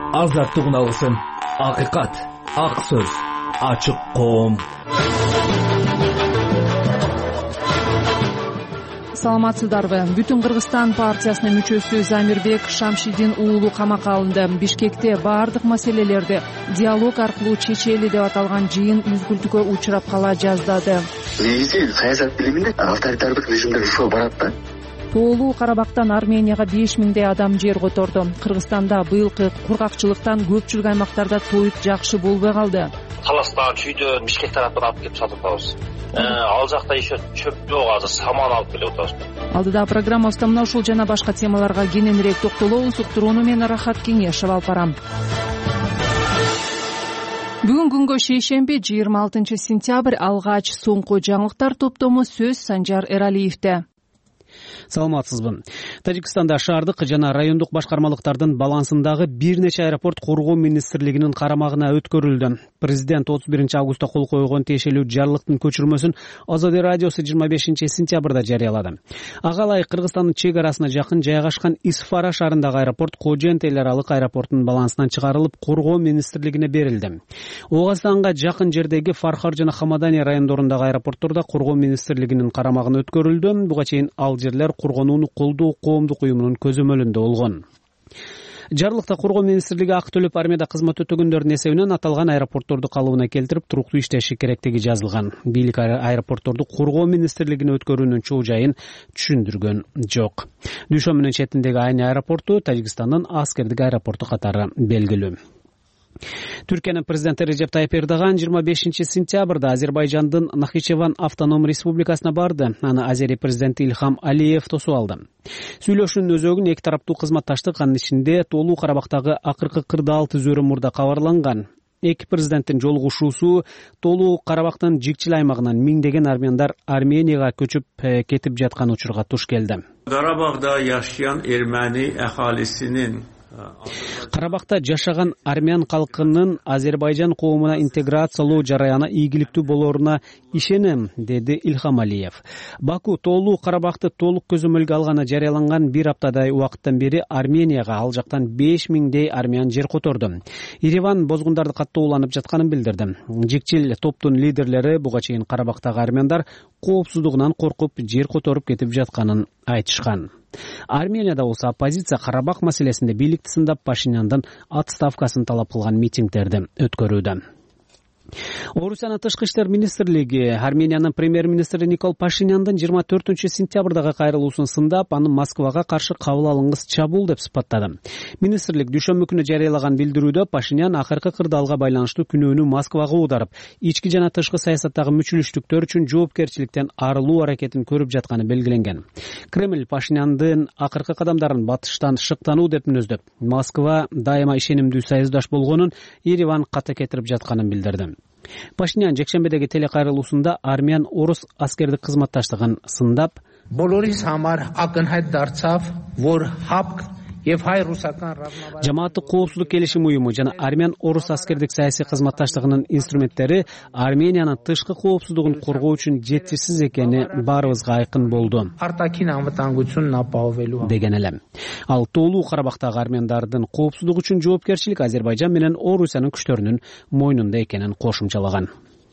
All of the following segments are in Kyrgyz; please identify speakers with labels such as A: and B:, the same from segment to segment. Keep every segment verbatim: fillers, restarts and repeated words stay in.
A: азаттык уналсын. Акыйкат, ак сөз, ачык коом.
B: Саламатсыздарбы? Бүтүн Кыргызстан партиясынын мүчөсү Замирбек Шамшидин уулу камакка алынды. Бишкекте баардык маселелерди диалог аркылуу чечели деп аталган жыйын үзгүлтүккө учурап кала жаздады.
C: Негизи саясат билиминде авторитардык режимдер ушул барат да.
B: Тоолуу Карабактан Арменияга беш миңдей адам жер которду. Кыргызстанда быйылкы кургакчылыктан көпчүлүк аймактарда тоют жакшы болбой калды.
D: Таластагы чүйдө Бишкек тараптан алып келип сатып атабыз. Ал жакта еще чөп жок, азыр саман алып келип атабыз.
B: Алдыда программабызда мына ушул жана башка темаларга кененирээк токтолобуз. Уктурууну мен Рахат Кеңешев алып барам. Бүгүн күнгө шейшемби жыйырма алтынчы сентябрь алгач соңку жаңылыктар топтому сөз Санжар Эралиевде.
E: Саламатсызбы. Тажикстанда шаардык жана райондук башкармалыктардын балансындагы бир нече аэропорт коргоо министрлигинин карамагына өткөрүлдү. Президент отуз биринчи августта кол койгон тиешелүү жарлыктын көчүрмөсүн Азады радиосу жыйырма бешинчи сентябрда жарыялады. Ага ылайык Кыргызстандын чек арасына жакын жайгашкан Исфара шаарындагы аэропорт Кожент эл аралык аэропортунун балансынан чыгарылып, коргоо министрлигине берилди. Огастанга жакын жердеги Фархар жана Хамадани райондорундагы аэропорттордо коргоо министрлигинин карамагына өткөрүлдү. Буга чейин ал жерлер коргонууну колдоо коомдук уюмунун көзөмөлүндө болгон. Жарлыкта коргоо министрлиги акы төлөп армияда кызмат өтөгөндөрдүн эсебинен аталган аэропортторду калыбына келтирип туруктуу иштеши керектиги жазылган. Бийлик аэропортторду коргоо министрлигине өткөрүүнүн чоо жайын түшүндүргөн жок. Дүйшөмүнүн четиндеги Айны аэропорту Тажикстандын аскердик аэропорту катары белгилүү. Түркиянын президенти Режеп Тайып Эрдоган жыйырма бешинчи сентябрда Азербайжандын Нахичеван автоном республикасына барды. Аны Азери президенти Ильхам Алиев тосуп алды. Сүйлөшүүнүн өзөгүн эки тараптуу кызматташтык, анын ичинде Тоолуу Карабактагы акыркы кырдаал түзөрү мурда кабарланган. Эки президенттин жолугушуусу Тоолуу Карабактын жикчил аймагынан миңдеген армяндар Арменияга көчүп кетип жаткан учурга туш келди.
F: Карабагда жашаган эрмени ахалисинин
E: Карабакта жашаган армян калкынын Азербайжан коомуна интеграциялоо жараяны ийгиликтүү болоруна ишенем, деди Ильхам Алиев. Баку Тоолуу Карабакты толук көзөмөлгө алганы жарыяланган бир аптадай убакыттан бери Арменияга ал жактан беш миңдей армян жер которду. Ереван бозгундарды каттооланып жатканын билдирди. Жикчил топтун лидерлери буга чейин Карабактагы армяндар коопсуздугунан коркуп жер которуп кетип жатканын айтышкан. Арменияда болсо оппозиция Карабак маселесинде бийликти сындап Пашиняндын отставкасын талап кылган митингдерди өткөрүүдө. Орусиянын тышкы иштер министрлиги Армениянын премьер-министри Никол Пашиняндын жыйырма төртүнчү сентябрдагы кайрылуусун сындап, аны Москвага каршы кабыл алынгыс чабуул деп сыпаттады. Министрлик дүйшөмбү күнү жарыялаган билдирүүдө Пашинян акыркы кырдаалга байланыштуу күнөөнү Москвага оодарып, ички жана тышкы саясаттагы мүчүлүштүктөр үчүн жоопкерчиликтен арылуу аракетин көрүп жатканы белгиленген. Кремль Пашиняндын акыркы кадамдарын батыштан шыктануу деп мүнөздөп, Москва дайыма ишенимдүү союздаш болгонун, Ереван ката кетирип жатканын билдирди. Пашинян жекшембедеги телекайрылуусунда армян орус аскердик кызматташтыгын сындап,
G: բոլորիս համար ակնհայտ դարձավ, որ ՀԱՊԿ եւ հայ-ռուսական ռազմավարական
E: жамааттык коопсуздук келишим уюму жана армян орус аскердик саясий кызматташтыгынын инструменттери Армениянын тышкы коопсуздугун коргоо үчүн жетишсиз экени баарыбызга айкын болду
G: արտաքին անվտանգությունն ապահովելու
E: деген эле. Ал Тоолуу Карабактагы армяндардын коопсуздугу үчүн жоопкерчилик Азербайжан менен Орусиянын күчтөрүнүн мойнунда экенин кошумчалаган.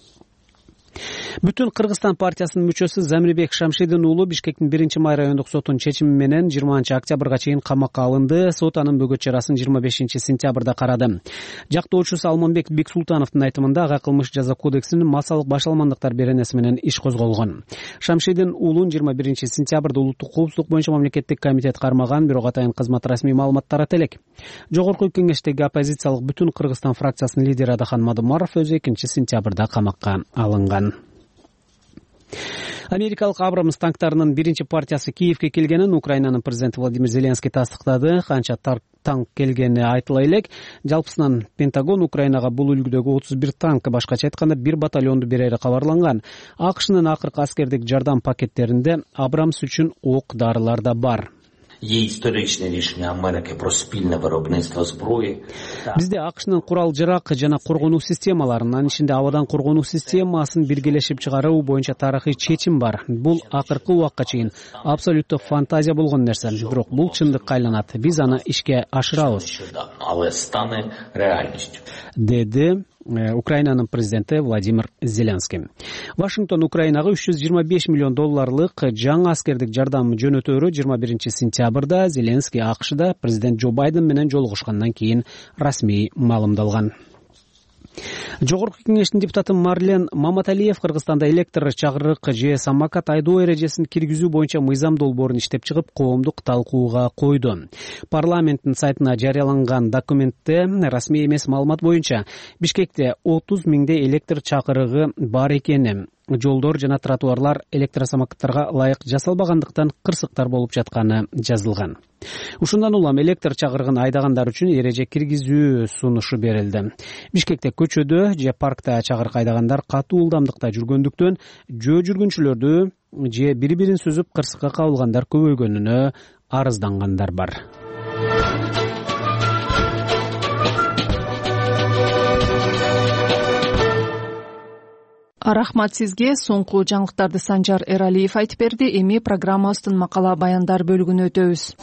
E: Бүтүн Кыргызстан партиясынын мүчөсү Замирбек Шамшидин уулу Бишкектин биринчи май райондук сотунун чечими менен жыйырманчы октябрга чейин камакка алынды. Сот анын бөгөт чарасын жыйырма бешинчи сентябрда карады. Жактоочусу Алманбек Бексултановдун айтымында ага кылмыш жаза кодексинин массалык башаламандыктар беренеси менен иш козголгон. Шамшидин уулун жыйырма биринчи сентябрда улуттук коопсуздук боюнча мамлекеттик комитет кармаган, бирок атайын кызмат расмий маалымат тарата элек. Жогорку кеңештеги оппозициялык Бүтүн Кыргызстан фракциясынын лидери Адахан Мадумаров өзү экинчи сентябрда камакка алынган. Америкалык Абрамс танктарынын биринчи партиясы Киевге келгенин Украинанын президенти Владимир Зеленский тастыктады. Канча танк келгени айтыла элек, жалпысынан Пентагон Украинага бул үлгүдөгү отуз бир танк, башкача айтканда бир батальонду берери кабарланган. АКШнын акыркы аскердик жардам пакеттеринде Абрамс үчүн ок дарылар да бар.
H: Є історичне рішення Америки про спільне виробництво зброї.
E: Бизде АКШнын курал-жарак жана коргонуу системаларын, анын ичинде абадан коргонуу системасын биргелешип чыгаруу боюнча тарыхый чечим бар. Бул акыркы убакка чейин абсолютту фантазия болгон нерсе, бирок бул чындыкка айланат. Биз аны ишке ашырабыз,
H: але стане реальністю,
E: деди Украинанын президенти Владимир Зеленский. Вашингтон Украинага үч жүз жыйырма беш миллион долларлык жаңы аскердик жардам жөнөтөөрү жыйырма биринчи сентябрда Зеленский АКШда президент Джо Байден менен жолугушкандан кийин расмий маалымдалган. Жогорку кеңештин депутаты Марлен Маматалиев Кыргызстанда электр чагырык же самокат айдоо эрежесин киргизүү боюнча мыйзам долбоорун иштеп чыгып, коомдук талкууга койду. Парламенттин сайтына жарыяланган документте расмий эмес маалымат боюнча Бишкекте отуз миңдей электр чакырыгы бар экени, жолдор жана тротуарлар электросамокаттарга ылайык жасалбагандыктан кырсыктар болуп жатканы жазылган. Ушундан улам электр чагырыгын айдагандар үчүн эреже киргизүү сунушу берилди. Бишкекте көчөдө же паркта чагырык айдагандар катуу ылдамдыкта жүргөндүктөн жөө жүргүнчүлөрдү же бири-бирин сүзүп кырсыкка кабылгандар көбөйгөнүнө арыздангандар бар.
B: Рахмат сизге. Соңку жаңылыктарды Санжар Эралиев айтып берди. Эми программабыздын макала баяндар бөлүгүнө өтөбүз.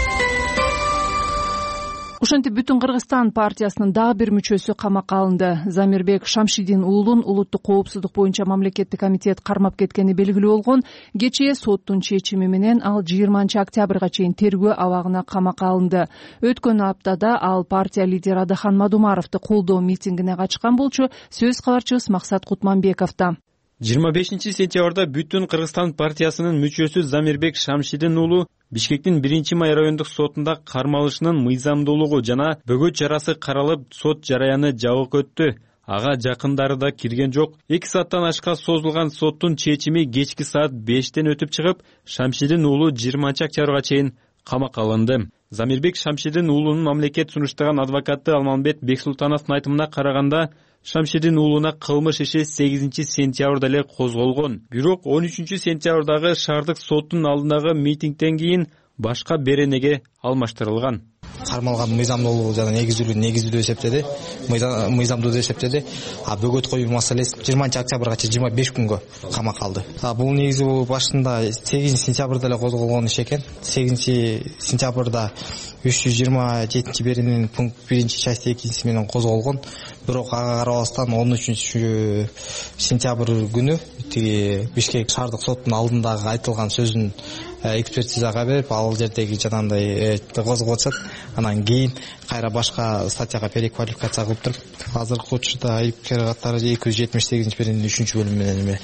B: Ошентип Бүтүн Кыргызстан партиясынын дагы бир мүчөсү камакка алынды. Замирбек Шамшидин уулун улуттук коопсуздук боюнча мамлекеттик комитет кармап кеткени белгилүү болгон. Кечээ соттун чечими менен ал жыйырманчы октябрга чейин тергөө абагына камакка алынды. Өткөн аптада ал партия лидери Адахан Мадумаровду колдоо митингине катышкан болчу. Сөз кабарчыбыз Максат Кутманбековдо.
I: жыйырма бешинчи сентябрда Бүтүн Кыргызстан партиясынын мүчөсү Замирбек Шамшидин уулу Бишкектин биринчи май райондук сотунда кармалышынын мыйзамдуулугу жана бөгөт чарасы каралып, сот жараяны жабык өттү. Ага жакындары да кирген жок. эки сааттан ашка созулган соттун чечими кечки саат бештен өтүп чыгып, Шамшидин уулу жыйырманчы октябрга чейин камакка алынды. Замирбек Шамшидин уулунун мамлекет сунуштаган адвокаты Алмамбет Бексултановдун айтымына караганда, Шамшидин уулуна кылмыш иши сегизинчи сентябрда эле козголгон. Бирок он үчүнчү сентябрдагы шаардык соттун алдындагы митингден кийин башка беренеге алмаштырылган.
J: Кармалган мыйзамдуулугу жана негиздүүлүгү негиздүү деп эсептеди, мыйзамдуу деп эсептеди. А бөгөт коюу маселеси жыйырманчы октябрга чейин жыйырма беш күнгө камакка алды. А бул негизи башында сегизинчи сентябрда эле козголгон иш экен. сегизинчи сентябрда үч жүз жыйырма жетинчи берененин пункт биринчи части экинчиси менен козголгон. Бирок ага карабастан он үчүнчү сентябрь күнү тиги Бишкек шаардык соттун алдындагы айтылган сөзүн экспертизага берип, ал жердеги жанагындай козгоп атышат. Анан кийин кайра башка статьяга переквалификация кылып туруп, азыркы учурда айыпкер катары эки жүз жетимиш сегизинчи берененин үчүнчү бөлүмү менен эме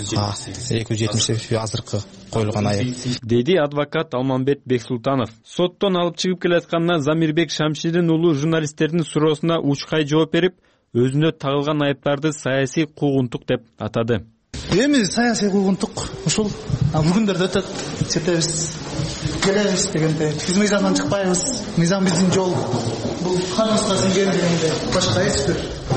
J: эки жүз жетимиш сегиз азыркы коюлган айып,
I: деди адвокат Алмамбет Бексултанов. Соттон алып чыгып келатканда Замирбек Шамшидин уулу журналисттердин суроосуна учкай жооп берип, өзүнө тагылган айыптарды саясий куугунтук деп атады.
K: Эми саясий куугунтук ушул бүгүндөрдө өтөт, четебиз, келебиз дегенде биз мыйзамдан чыкпайбыз. Мыйзам биздин жол. Бул канунга сиңген дегенде башка эч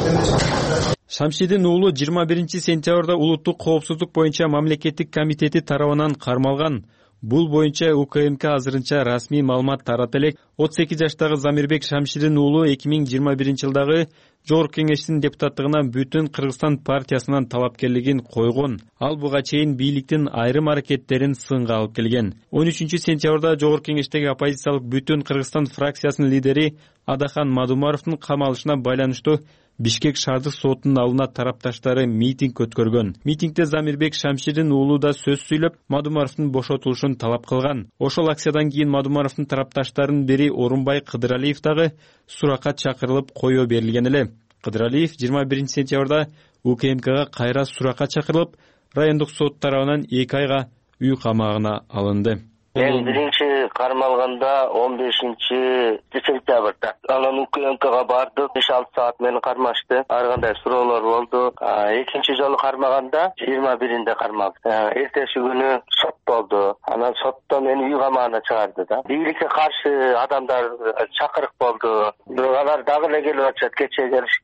K: бир.
I: Шамшидин уулу жыйырма биринчи сентябрда улуттук коопсуздук боюнча мамлекеттик комитети тарабынан кармалган. Бул боюнча У К М К азырынча расмий маалымат тарата элек. отуз эки жаштагы Замирбек Шамшидин уулу эки миң жыйырма биринчи жылдагы Жогорку кеңештин депутаттыгына Бүтүн Кыргызстан партиясынан талапкерлигин койгон. Ал буга чейин бийликтин айрым аракеттерин сынга алып келген. он үчүнчү сентябрда Жогорку кеңештеги оппозициялык Бүтүн Кыргызстан фракциясынын лидери Адахан Мадумаровдун камалышына байланыштуу Бишкек шаардык сотунун алдына тарапташтары митинг өткөргөн. Митингде Замирбек Шамшидин уулу да сөз сүйлөп, Мадумаровдун бошотулушун талап кылган. Ошол акциядан кийин Мадумаровдун тарапташтарынын бири Орунбай Кыдыралиев дагы суракка чакырылып коюу берилген эле. Кыдыралиев жыйырма биринчи сентябрда У К М Кга кайра суракка чакырылып, райондук сот тарабынан эки айга үй камагына алынды.
D: Мен биринчи кармалганда он бешинчи сентябрда. Анан У К М Кга бардык, беш алты саат мени кармашты. Ар кандай суроолор болду. Экинчи жолу кармаганда жыйырма биринде кармалды. Эртеси күнү сот болду. Анан сотто мени үй камагына чыгарды да. Бийликке каршы адамдар чакырык болду. Алар дагы эле келип атышат, кечээ келишкен.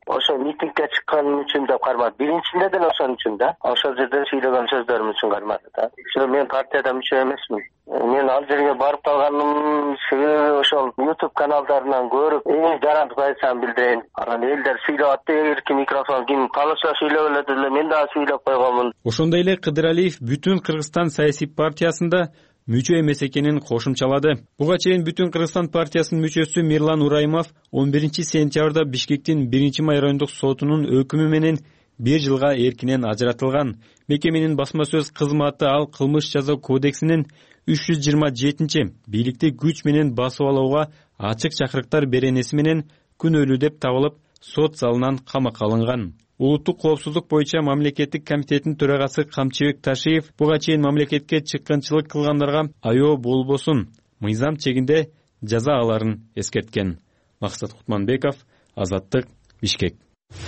D: ошо митингге чыкканым үчүн деп кармады. Биринчисинде деле ошон үчүн да. Ошол жерде сүйлөгөн сөздөрүм үчүн кармады да. Ошо мен партияда мүчө эмесмин. Мен ал жерге барып калганым себеби ошол YouTube каналдарынан көрүп, эң жарандык позицияны билдирейин. Анан элдер сүйлөп атты, эркин микрофон ким калыша сүйлөп эле деле мен дагы сүйлөп койгонмун.
I: Ошондой эле Кыдыралиев бүтүн Кыргызстан саясий партиясында мүчө эмес экенин кошумчалады. Буга чейин Бүтүн Кыргызстан партиясынын мүчөсү Мирлан Урайымов он биринчи сентябрда Бишкектин биринчи май райондук сотунун өкүмү менен бир жылга эркинен ажыратылган. Мекеменин басма сөз кызматы ал кылмыш жаза кодексинин үч жүз жыйырма жетинчи бийликти күч менен басып алууга ачык чакырыктар беренеси менен күнөөлүү деп табылып, сот залынан камакка алынган. Улуттук коопсуздук боюнча мамлекеттик комитеттин төрагасы Камчыбек Ташиев буга чейин мамлекетке чыккынчылык кылгандарга айоо болбосун, мыйзам чегинде жаза аларын эскерткен. Максат Кутманбеков, Азаттык, Бишкек.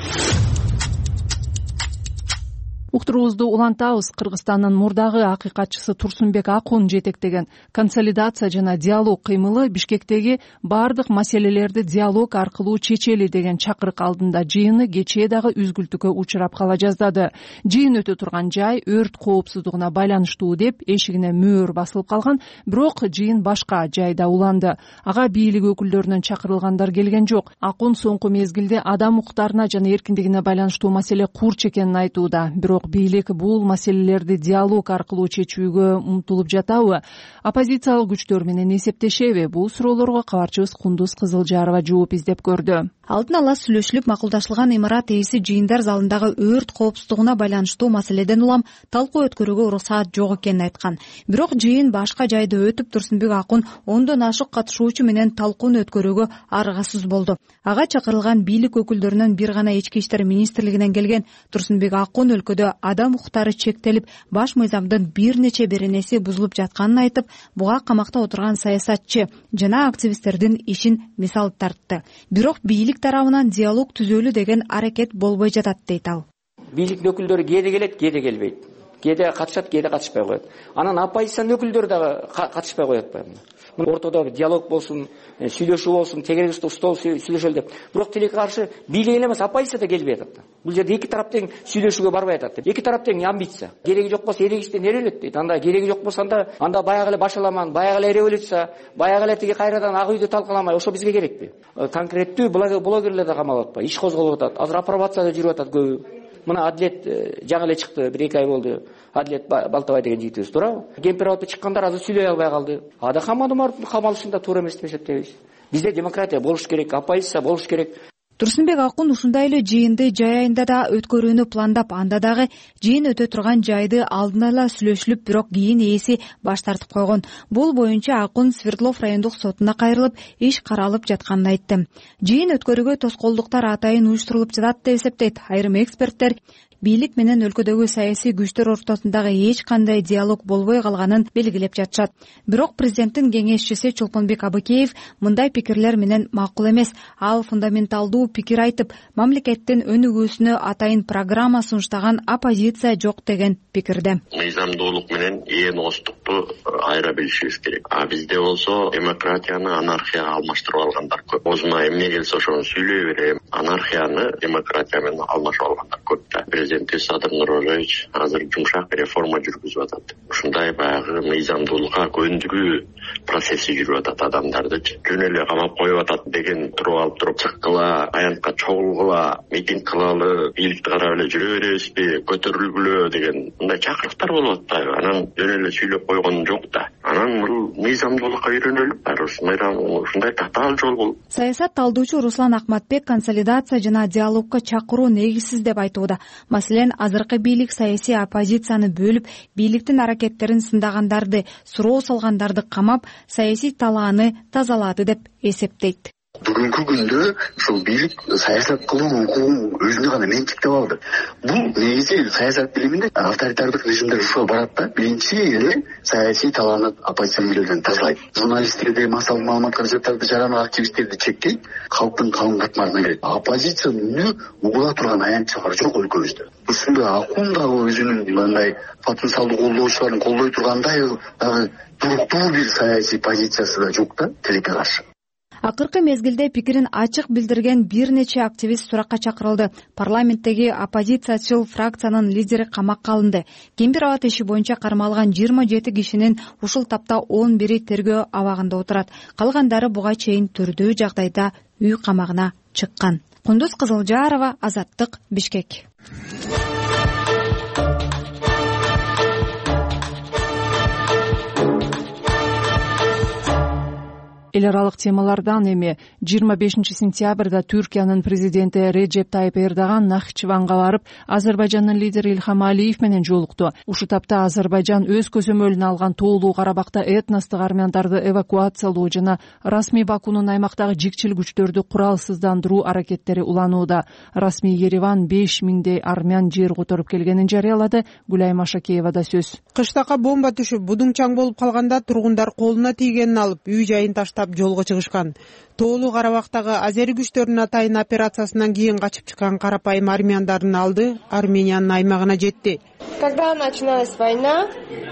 B: Уктуруубузду улантабыз. Кыргызстандын мурдагы акыйкатчысы Турсунбек Акун жетектеген консолидация жана диалог кыймылы Бишкектеги бардык маселелерди диалог аркылуу чечели деген чакырык алдында жыйыны кечээ дагы үзгүлтүккө учурап кала жаздады. Жыйын өтө турган жай өрт коопсуздугуна байланыштуу деп эшигине мөөр басылып калган, бирок жыйын башка жайда уланды. Ага бийлик өкүлдөрүнөн чакырылгандар келген жок. Акун соңку мезгилде адам укуктарына жана эркиндигине байланыштуу маселе курч экенин айтууда. Бирок бийлик бул маселелерди диалог аркылуу чечүүгө умтулуп жатабы? Оппозициялык күчтөр менен эсептешеби? Бул суроолорго кабарчыбыз Кундуз Кызылжарова жооп издеп көрдү.
L: Алдын ала сүйлөшүлүп макулдашылган имарат ээси жыйындар залындагы өрт коопсуздугуна байланыштуу маселеден улам талкуу өткөрүүгө уруксаат жок экенин айткан. Бирок жыйын башка жайда өтүп, Турсунбек Акун ондон ашык катышуучу менен талкууну өткөрүүгө аргасыз болду. Ага чакырылган бийлик өкүлдөрүнөн бир гана Ички иштер министрлигинен келген Турсунбек Акун өлкөдө адам укуктары чектелип, баш мыйзамдын бир нече беренеси бузулуп жатканын айтып, буга камакта отурган саясатчы жана активисттердин ишин мисал тартты. Бирок бийлик тарабынан диалог түзөлүү деген аракет болбой жатат дейт ал.
M: Бийлик өкүлдөрү кээде келет, кээде келбейт. Кээде катышат, кээде катышпай коет. Анан оппозициянын өкүлдөрү дагы катышпай коет атпайбы? Ортодо диалог болсун, сүйлөшүү болсун, тегерегиз стол сүйлөшөлү деп. Бирок тилекке каршы бийлик эле эмес, оппозиция да келбей атат. Бул жерде эки тарап тең сүйлөшүүгө барбай атат. Эки тарап тең амбиция. Кереги жок болсо эрегиштен эрелет дейт. Анда кереги жок болсо анда анда баягы эле башаламан, баягы эле революция, баягы эле тиги кайрадан ак үйдү талкаламай, ошо бизге керекпи? Конкреттүү блогерлер да камалып атпайбы? Иш козголуп атат. Азыр апробацияда жүрүп атат көбү. Мына Адлет жаңы эле чыкты, бир эки ай болду. Адлет Балтабай деген жигитибиз, туурабы? Кемпир алып чыккандар азыр сүйлөй албай калды. Ада камадымар камалышында туура эмес деп эсептейбиз. Бизде демократия болуш керек, оппозиция болуш керек.
L: Турсунбек Акун ушундай эле жыйынды жай айында да өткөрүүнү пландап, анда дагы жыйын өтө турган жайды алдын ала сүйлөшүлүп, бирок кийин ээси баш тартып койгон. Бул боюнча Акун Свердлов райондук сотуна кайрылып, иш каралып жатканын айтты. Жыйын өткөрүүгө тоскоолдуктар атайын уюштурулуп жатат деп эсептейт айрым эксперттер. Бийлик менен өлкөдөгү саясий күчтөр ортосундагы эч кандай диалог болбой калганын белгилеп жатышат. Бирок президенттин кеңешчиси Чолпонбек Абыкеев мындай пикирлер менен макул эмес. Ал фундаменталдуу пикир айтып, мамлекеттин өнүгүүсүнө атайын программа сунуштаган оппозиция жок деген пикирде.
N: Мыйзамдуулук менен ээностукту айыра билишибиз керек. А бизде болсо демократияны анархияга алмаштырып алгандар көп. Озуна эмне келсе ошону сүйлөй берем. Анархияны демократия менен алмашып алгандар көп да. Президенти Садыр Нуралиевич азыр жумшак реформа жүргүзүп атат. Ушундай баягы мыйзамдуулукка көндүгүү процесси жүрүп атат адамдарды. Жөн эле камап коюп атат деген туруп алып туруп чыккыла, аянтка чогулгула, митинг кылалы, бийликти карап эле жүрө беребизби, көтөрүлгүлө деген мындай чакырыктар болуп атпайбы? Анан жөн эле сүйлөп койгон жок да. Анан бул мыйзамдуулукка үйрөнөлүп барыбыз. Ушундай татаал жол бул.
L: Саясат талдоочу Руслан Акматбек консолидация жана диалогко чакыруу негизсиз деп айтууда. Маселен, азыркы бийлик саясий оппозицияны бөлүп, бийликтин аракеттерин сындагандарды, суроо салгандарды камап, саясий талааны тазалады деп эсептейт.
C: Бүгүнкү күндө ушул бийлик саясат кылуу укугун өзүнө гана менчиктеп алды. Бул негизи саясат билиминде авторитардык режимдер ушул барат да. Биринчи эле саясий талааны оппозиция бийлигинен тазалайт. Журналисттерди, массалык маалымат каражаттарды жаранып активисттерди чектейт, калктын калың катмарына кирет. Оппозициянын үнү угула турган аянтчылар жок өлкөбүздө. Ушундай Акун дагы өзүнүн мындай потенциалдуу колдоочуларын колдой тургандай дагы туруктуу бир саясий позициясы да жок да тилекке каршы.
L: Акыркы мезгилде пикирин ачык билдирген бир нече активист суракка чакырылды. Парламенттеги оппозициячыл фракциянын лидери камакка алынды. Кемпир абад иши боюнча кармалган жыйырма жети кишинин ушул тапта он бири тергөө абагында отурат. Калгандары буга чейин түрдүү жагдайда үй камагына чыккан. Кундуз Кызылжарова, Азаттык, Бишкек.
B: Эл аралык темалардан эми жыйырма бешинчи сентябрда Түркиянын президенти Реджеп Тайып Эрдоган Нахчыванга барып, Азербайжандын лидери Илхам Алиев менен жолукту. Ушул тапта Азербайжан өз көзөмөлүнө алган Тоолуу Карабакта этностук армяндарды эвакуациялоо жана расмий Бакунун аймактагы жикчил күчтөрдү куралсыздандыруу аракеттери уланууда. Расмий Ереван беш миңдей армян жер которуп келгенин жарыялады. Гүлайым Ашакеева да сөз.
O: Кыштакка бомба түшүп, будуңчаң болуп калганда тургундар колуна тийгенин алып, үй жайын таштап жолго чыгышкан. Тоолуу Карабактагы азери күчтөрүнүн атайын операциясынан кийин качып чыккан карапайым армяндардын алды Армениянын аймагына жетти.
P: Когда начиналась война,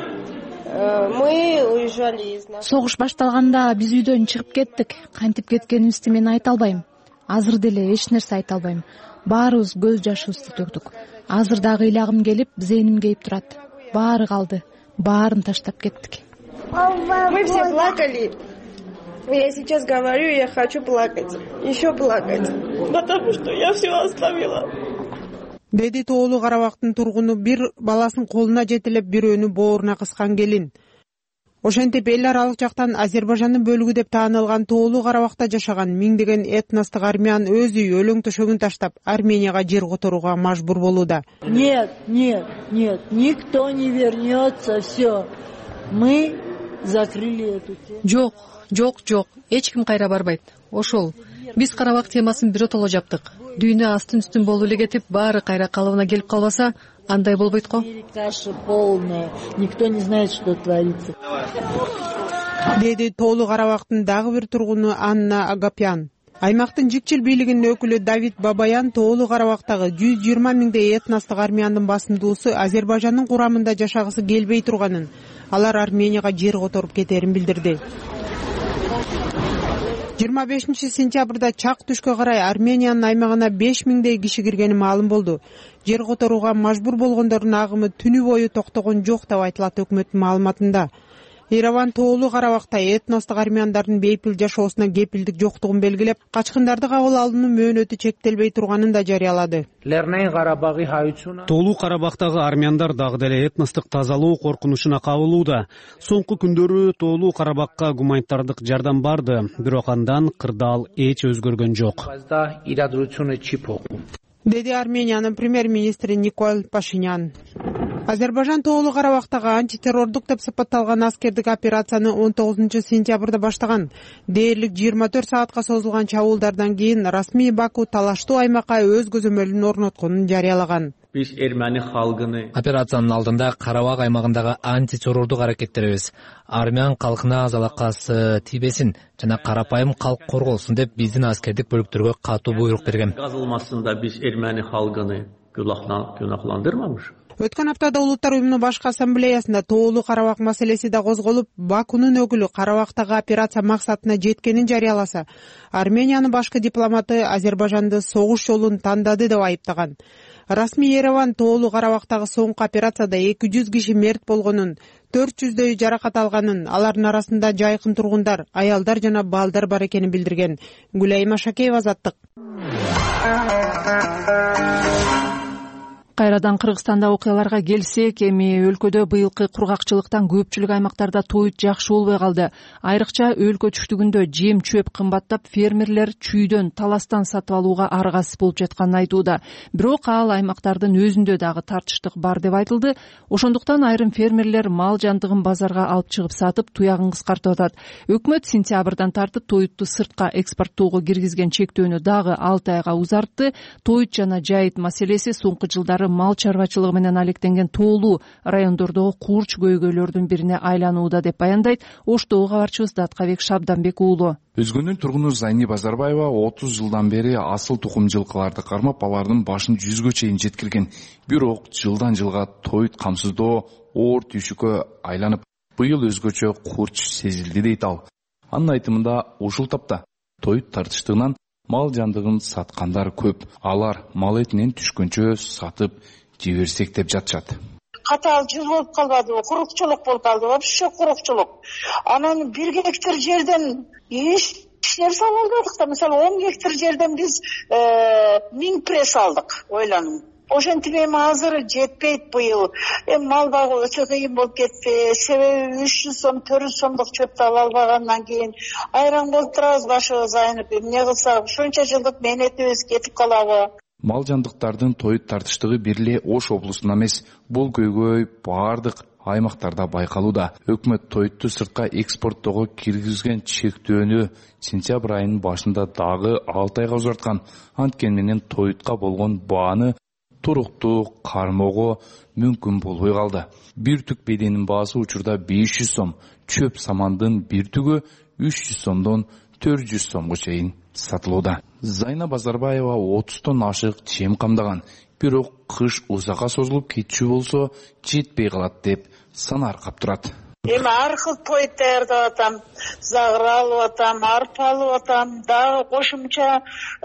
P: мы уезжали из нас.
Q: Согуш башталганда биз үйдөн чыгып кеттик. Кантип кеткенибизди мен айта албайм. Азыр деле эч нерсе айта албайм. Баарыбыз көз жашыбызды төктүк. Азыр дагы ыйлагым келип, зээним кейип турат. Баары калды. Баарын таштап кеттик.
P: Мы все плакали. Я сейчас говорю, я хочу плакать. Еще плакать. Потому что я все оставила.
O: Деди Тоолуу Карабактын тургуну бир баласын колуна жетелеп, бирөөнү бооруна кыскан келин. Ошентип эл аралык жактан Азербайжандын бөлүгү деп таанылган Тоолуу Карабакта жашаган миңдеген этностук армян өз үй өлөң төшөгүн таштап Арменияга жер которууга мажбур болууда.
R: Нет, нет, нет, никто не вернется, все. Мы закрыли эту тему.
S: Жок, жок, жок. Эч ким кайра барбайт. Ошол. Биз Карабак темасын биротоло жаптык. Дүйнө астын үстүн болуп эле кетип, баары кайра калыбына келип калбаса, андай болбойт го.
R: Каша полная. Никто не знает, что творится.
O: Деди Тоолуу Карабактын дагы бир тургуну Анна Агапян. Аймактын жикчил бийлигинин өкүлү Давид Бабаян Тоолуу Карабактагы жүз жыйырма миңдей этностук армяндын басымдуусу Азербайжандын курамында жашагысы келбей турганын, алар Арменияга жер которуп кетерин билдирди. жыйырма бешинчи сентябрда чак түшкө карай Армениянын аймагына беш миңдей киши киргени маалым болду. Жер которууга мажбур болгондордун агымы түнү бою токтогон жок деп айтылат өкмөттүн маалыматында. Ереван Тоолуу Карабакта этностук армяндардын бейпил жашоосуна кепилдик жоктугун белгилеп, качкындарды кабыл алуунун мөөнөтү чектелбей турганын да жарыялады.
E: Тоолуу Карабактагы армяндар дагы деле этностук тазалоо коркунучуна кабылууда. Соңку күндөрү Тоолуу Карабакка гуманитардык жардам барды, бирок андан кырдаал эч өзгөргөн жок.
O: Деди Армениянын премьер-министри Никол Пашинян. Азербайжан Тоолуу Карабактагы антитеррордук деп сыпатталган аскердик операцияны он тогузунчу сентябрда баштаган. Дээрлик жыйырма төрт саатка созулган чабуулдардан кийин расмий Баку талаштуу аймакка өз көзөмөлүн орнотконун жарыялаган.
F: Биз Эрмени халкыны
A: операциянын алдында Карабак аймагындагы антитеррордук аракеттерибиз армян калкына залакасы тийбесин жана карапайым калк корголсун деп биздин аскердик бөлүктөргө катуу буйрук берген.
F: Казылмасында биз Эрмени халкыны күнөөкlandырмамыш.
O: Өткөн аптада Улуттар уюмунун башкы ассамблеясында Тоолуу Карабак маселеси да козголуп, Бакунун өкүлү Карабактагы операция максатына жеткенин жарыяласа, Армениянын башкы дипломаты Азербайжанды согуш жолун тандады деп айыптаган. Расмий Ереван Тоолуу Карабактагы соңку операцияда эки жүз киши мерт болгонун, төрт жүздөй жаракат алганын, алардын арасында жайкын тургундар, аялдар жана балдар бар экенин билдирген. Гүлайым Ашакеева, Азаттык.
B: Кайрадан Кыргызстанда окуяларга келсек, эми өлкөдө быйылкы кургакчылыктан көпчүлүк аймактарда тоют жакшы болбой калды. Айрыкча өлкө түштүгүндө жем чөп кымбаттап, фермерлер чүйдөн, таластан сатып алууга аргасыз болуп жатканын айтууда. Бирок ал аймактардын өзүндө дагы тартыштык бар деп айтылды. Ошондуктан айрым фермерлер мал жандыгын базарга алып чыгып сатып, туягын кыскартып атат. Өкмөт сентябрдан тартып тоютту сыртка экспорттоого киргизген чектөөнү дагы алты айга узартты. Тоют жана жайыт маселеси соңку жылдары мал чарбачылыгы менен алектенген Тоолуу райондордогу курч көйгөйлөрдүн бирине айланууда деп баяндайт Оштогу кабарчыбыз Даткабек Шабданбек уулу.
T: Өзгөнүн тургуну Зайни Базарбаева отуз жылдан бери асыл тукум жылкыларды кармап, алардын башын жүзгө чейин жеткирген. Бирок жылдан жылга тоют камсыздоо оор түйшүккө айланып, быйыл өзгөчө курч сезилди дейт ал. Анын айтымында ушул тапта тоют тартыштыгынан мал жандыгын саткандар көп. Алар мал этинен түшкөнчө сатып жиберсек деп жатышат.
U: Катаал жүз болуп калбадыбы, курукчулук болуп калды, вообще курукчулук. Анан бир гектар жерден эч нерсе ала албадык да. Мисалы он гектар жерден биз миң пресс алдык, ойланып. Ошентип эми азыр жетпейт быйыл. Эми мал багуу өтө кыйын болуп кетти. Себеби үч жүз сом, төрт жүз сомдук чөптү ала албагандан кийин айран болуп турабыз, башыбыз айнып. Эмне кылсак, ушунча жылдык мээнетибиз кетип калабы.
T: Мал жандыктардын тоют тартыштыгы бир эле Ош облусунда эмес, бул көйгөй баардык аймактарда байкалууда. Өкмөт тоютту сыртка экспорттоого киргизген чектөөнү сентябрь айынын башында дагы алты айга узарткан. Анткени менен тоютка болгон бааны туруктуу кармоого мүмкүн болбой калды. Бир түк беденин баасы учурда беш жүз сом, чөп самандын бир түгү үч жүз сомдон төрт жүз сомго чейин сатылууда. Зайна Базарбаева отуздон ашык чем камдаган. Бирок кыш узакка созулуп кетчү болсо жетпей калат деп санаркап турат.
U: Эми ар кыл тоют даярдап атам, загыр алып атам, арпа алып атам, дагы кошумча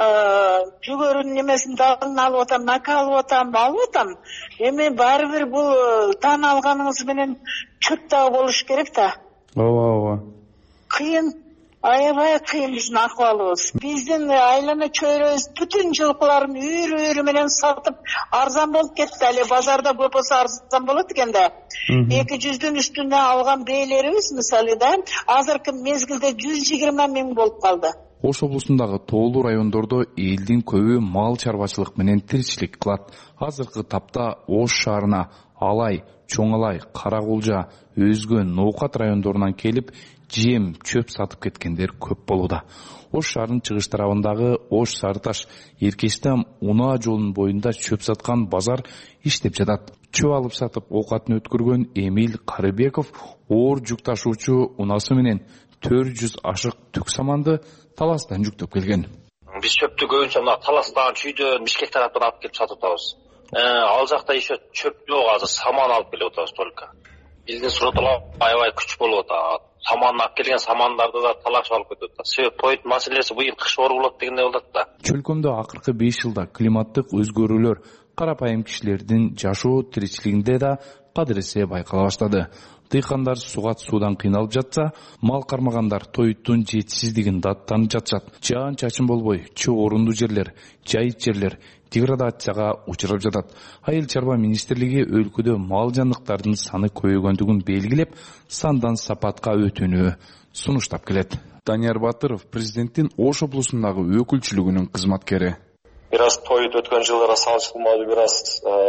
U: жүгөрүнүн немесин дагы алып атам, мака алып атам, алып атам. Эми баары бир бул тан алганыңыз менен чөп дагы болуш керек да.
I: Ооба, ооба.
U: Кыйын. Аябай кыйын биздин акыбалыбыз. Биздин айлана чөйрөбүз бүтүн жылкыларын үйрү-үйрү менен сатып арзан болуп кетти. Эле базарда көп болсо арзан болот экен да. эки жүздүн үстүнө алган бээлерибиз мисалы да азыркы мезгилде жүз жыйырма миң болуп калды.
T: Ош облусундагы тоолуу райондордо элдин көбү мал чарбачылык менен тиричилик кылат. Азыркы тапта Ош шаарына Алай, Чоң Алай, Кара Кулжа, өзгө ноокат райондорунан келип жем, чөп сатып кеткендер көп болууда. Ош шаарынын чыгыш тарабындагы Ош Сарыташ, Эркечтен Унаа жолунун боюнда чөп саткан базар иштеп жатат. Чөп алып сатып оокатын өткөргөн Эмил Карыбеков оор жүк ташуучу унасы менен төрт жүз ашык түк саманды Таластан жүктөп келген.
V: Биз чөптү көбүнчө мына Таластан, Чүйдөн, Бишкек тараптан алып келип сатып атабыз. Ал жакта еще чөп жок, азыр саман алып келип атабыз только. Элдин суроталары аябай күч болуп атат. Саман алып келген самандарды да талашып алып кетип атат. Себеп тоют маселеси быйыл кыш оор болот дегендей болот да.
T: Чөлкөмдө акыркы беш жылда климаттык өзгөрүүлөр карапайым кишилердин жашоо тиричилигинде да кадыресе байкала баштады. Дыйкандар сугат суудан кыйналып жатса, мал кармагандар тоюттун жетишсиздигин даттанып жатышат. Жаан чачын болбой, чоо орундуу жерлер, жайыт жерлер деградацияга учурап жатат. Айыл чарба министрлиги өлкөдө мал жандыктардын саны көбөйгөндүгүн белгилеп, сандан сапатка өтүүнү сунуштап келет. Данияр Батыров президенттин Ош облусундагы өкүлчүлүгүнүн кызматкери.
W: Бир аз тоют өткөн жылдары салыштырмалуу бир аз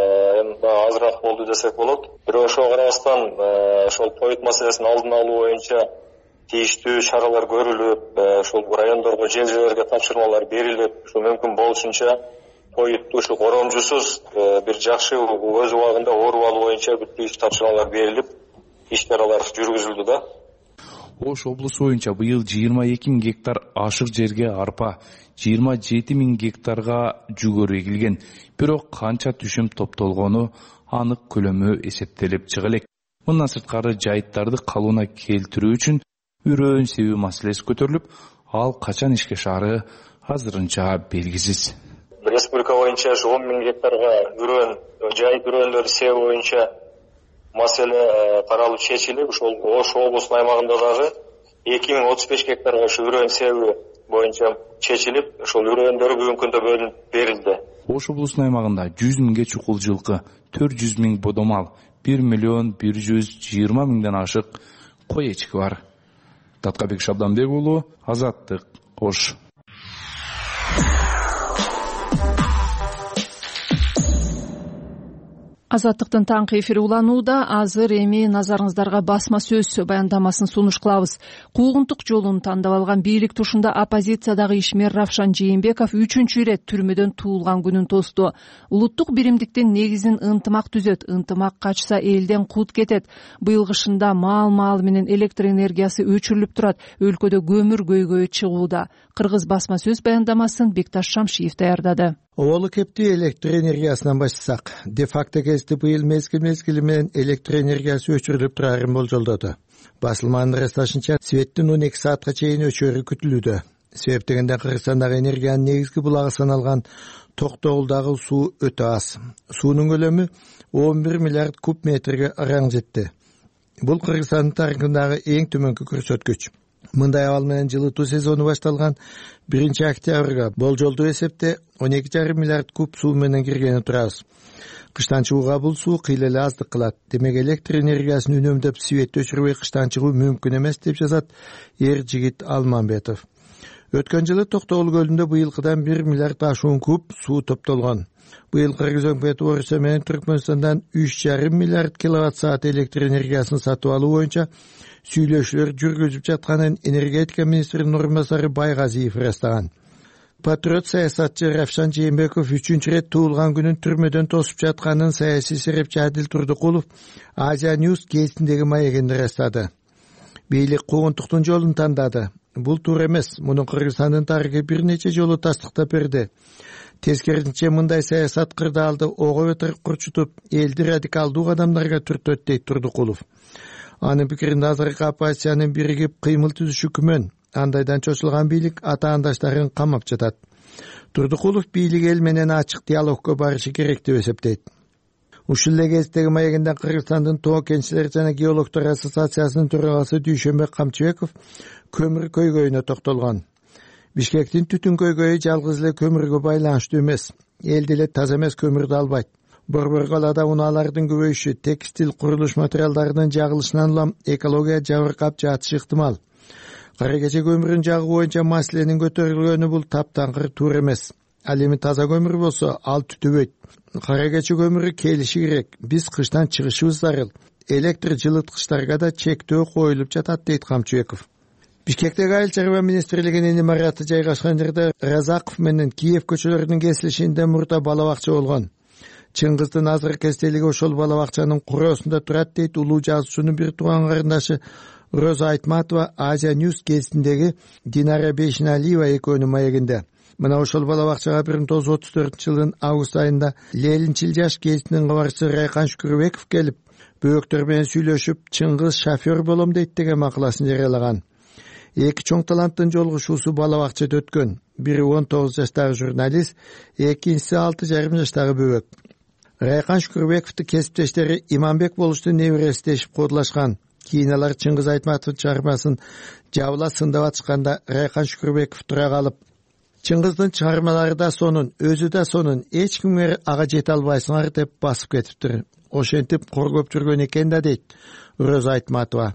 W: азыраак болду десек болот. Бирок ошого карабастан ошол тоют маселесин алдын алуу боюнча тийиштүү чаралар көрүлүп, ошол райондорго жер жерлерге тапшырмалар берилип, ушу мүмкүн болушунча тоютту ушу коромжусуз бир жакшы өз убагында оруу алуу боюнча бүтүнчө тапшырмалар берилип, иш-чаралар жүргүзүлдү да.
T: Ош облусу боюнча быйыл жыйырма эки миң гектар ашык жерге арпа, жыйырма жети миң гектарга жүгөрү эгилген. Бирок канча түшүм топтолгону анык көлөмү эсептелип чыга элек. Мындан сырткары жайыттарды калууна келтирүү үчүн үрөөн себүү маселеси көтөрүлүп, ал качан ишке ашаары азырынча белгисиз.
W: Республика боюнча он миң гектарга үрөөн, жайыт үрөөндөр себүү боюнча маселе каралып чечилип, ошол Ош облусунун аймагында дагы эки миң отуз беш гектарга ушу үрөөн себүү боюнча чечилип, ошол үрөөндөрү бүгүнкү күндө бөлүнүп берилди.
T: Ош облусунун аймагында жүз миңге чукул жылкы, төрт жүз миң бодомал, бир миллион бир жүз жыйырма миңден ашык кой эчки бар. Таткабек Шабданбек уулу, Азаттык, Ош.
B: Азаттыктын таңкы эфири уланууда. Азыр эми назарыңыздарга басма сөз баяндамасын сунуш кылабыз. Куугунтук жолун тандап алган бийлик тушунда оппозициядагы ишмер Равшан Жээнбеков үчүнчү ирет түрмөдөн туулган күнүн тосту. Улуттук биримдиктин негизин ынтымак түзөт, ынтымак качса элден кут кетет. Быйыл кышында маал-маал менен электр энергиясы өчүрүлүп турат. Өлкөдө көмүр көйгөйү чыгууда. Кыргыз басма сөз баяндамасын Бекташ Шамшиев даярдады.
X: Олы кепти электр энергиясынан баштасак, де-факто кезде быйыл мезгил-мезгили менен электр энергиясы өчүрүлүп турарын болжолдоду. Басылманын ырасташынча, светтин он эки саатка чейин өчөрү күтүлүүдө. себеп дегенде Кыргызстандагы энергиянын негизги булагы саналган Токтогулдагы суу өтө аз. Суунун көлөмү он бир миллиард куб метрге араң жетти. Бул Кыргызстандын тарыхындагы эң төмөнкү көрсөткүч. Мындай абал менен жылытуу сезону башталган биринчи октябрга болжолдуу эсепте он эки жарым миллиард куб суу менен киргени турабыз. Кыштан чыгууга бул суу кыйла эле аздык кылат. Демек электр энергиясын үнөмдөп свет өчүрбөй кыштан чыгуу мүмкүн эмес деп жазат Эр-Жигит Алманбетов. Өткөн жылы Токтогул көлүндө быйылкыдан бир миллиард ашуун куб суу топтолгон. Быйыл Кыргыз-Өңпет Орусия менен Түркмөнстандан үч жарым миллиард киловатт саат электр энергиясын сатып алуу боюнча сүйлөшүүлөр жүргүзүп жатканын энергетика министринин орун басары Байгазиев ырастаган. Патриот саясатчы Равшан Жээнбеков үчүнчү рет туулган күнүн түрмөдөн тосуп жатканын саясий серепчи Адил Турдукулов Азия Ньюс гезитиндеги маегинде ырастады. Бийлик куугунтуктун жолун тандады. Бул туура эмес. Муну Кыргызстандын тарыхы бир нече жолу тастыктап берди. Тескерисинче мындай саясат кырдаалды ого бетер курчутуп, элди радикалдуу кадамдарга түртөт дейт Турдукулов. Анын пикиринде азыркы оппозициянын биригип кыймыл түзүшү күмөн. Андайдан чочулган бийлик ата-андаштарын камап жатат. Турдукулов бийлик эл менен ачык диалогко барышы керек деп эсептейт. Ушул эле кездеги маегинде Кыргызстандын Тоо кенчилер жана геологдор ассоциациясынын төрагасы Дүйшөнбек Камчыбеков көмүр көйгөйүнө токтолгон. Бишкектин түтүн көйгөйү жалгыз эле көмүргө байланыштуу эмес. Эл деле таза эмес көмүрдү албайт. Борбор калаада унаалардын көбөйүшү, текстил, курулуш материалдарынын жагылышынан улам экология жабыркап жатышы ыктымал. Кара кече көмүрүн жагуу боюнча маселенин көтөрүлгөнү бул таптаңкыр туура эмес. Ал эми таза көмүр болсо, ал түтүбөйт. Кара кече көмүрү келиши керек. Биз кыштан чыгышыбыз зарыл. Электр жылыткычтарга да чектөө коюлуп жатат дейт Камчыбеков. Бишкектеги Айыл чарба министрлигинин имараты жайгашкан жерде Разаков менен Киев көчөлөрүнүн кесилишинде мурда бала бакча болгон. Чыңгыздын азыркы эстелиги ошол бала бакчанын куроосунда турат дейт улуу жазуучунун бир тууган карындашы Роза Айтматова Азия Ньюс гезитиндеги Динара Бейшиналиева экөөнүн маегинде. Мына ошол бала бакчага бир миң тогуз жүз отуз төртүнчү жылдын август айында Ленинчил жаш гезитинин кабарчысы Райкан Шүкүрбеков келип, бөөктөр менен сүйлөшүп, Чыңгыз шофер болом дейт деген макаласын жарыялаган. Эки чоң таланттын жолугушуусу бала бакчада өткөн. Бири он тогуз жаштагы журналист, экинчиси алты жарым жаштагы бөбөк. Райкан Шүкүрбековду кесиптештери Иманбек болуштун небереси дешип кодулашкан. Кийин алар Чыңгыз Айтматовдун чыгармасын жабыла сындап ачканда Райкан Шүкүрбеков тура калып, Чыңгыздын чыгармалары да сонун, өзү да сонун, эч кимге ага жете албайсыңар деп басып кетиптир. Ошентип коргоп жүргөн экен да дейт Роза Айтматова.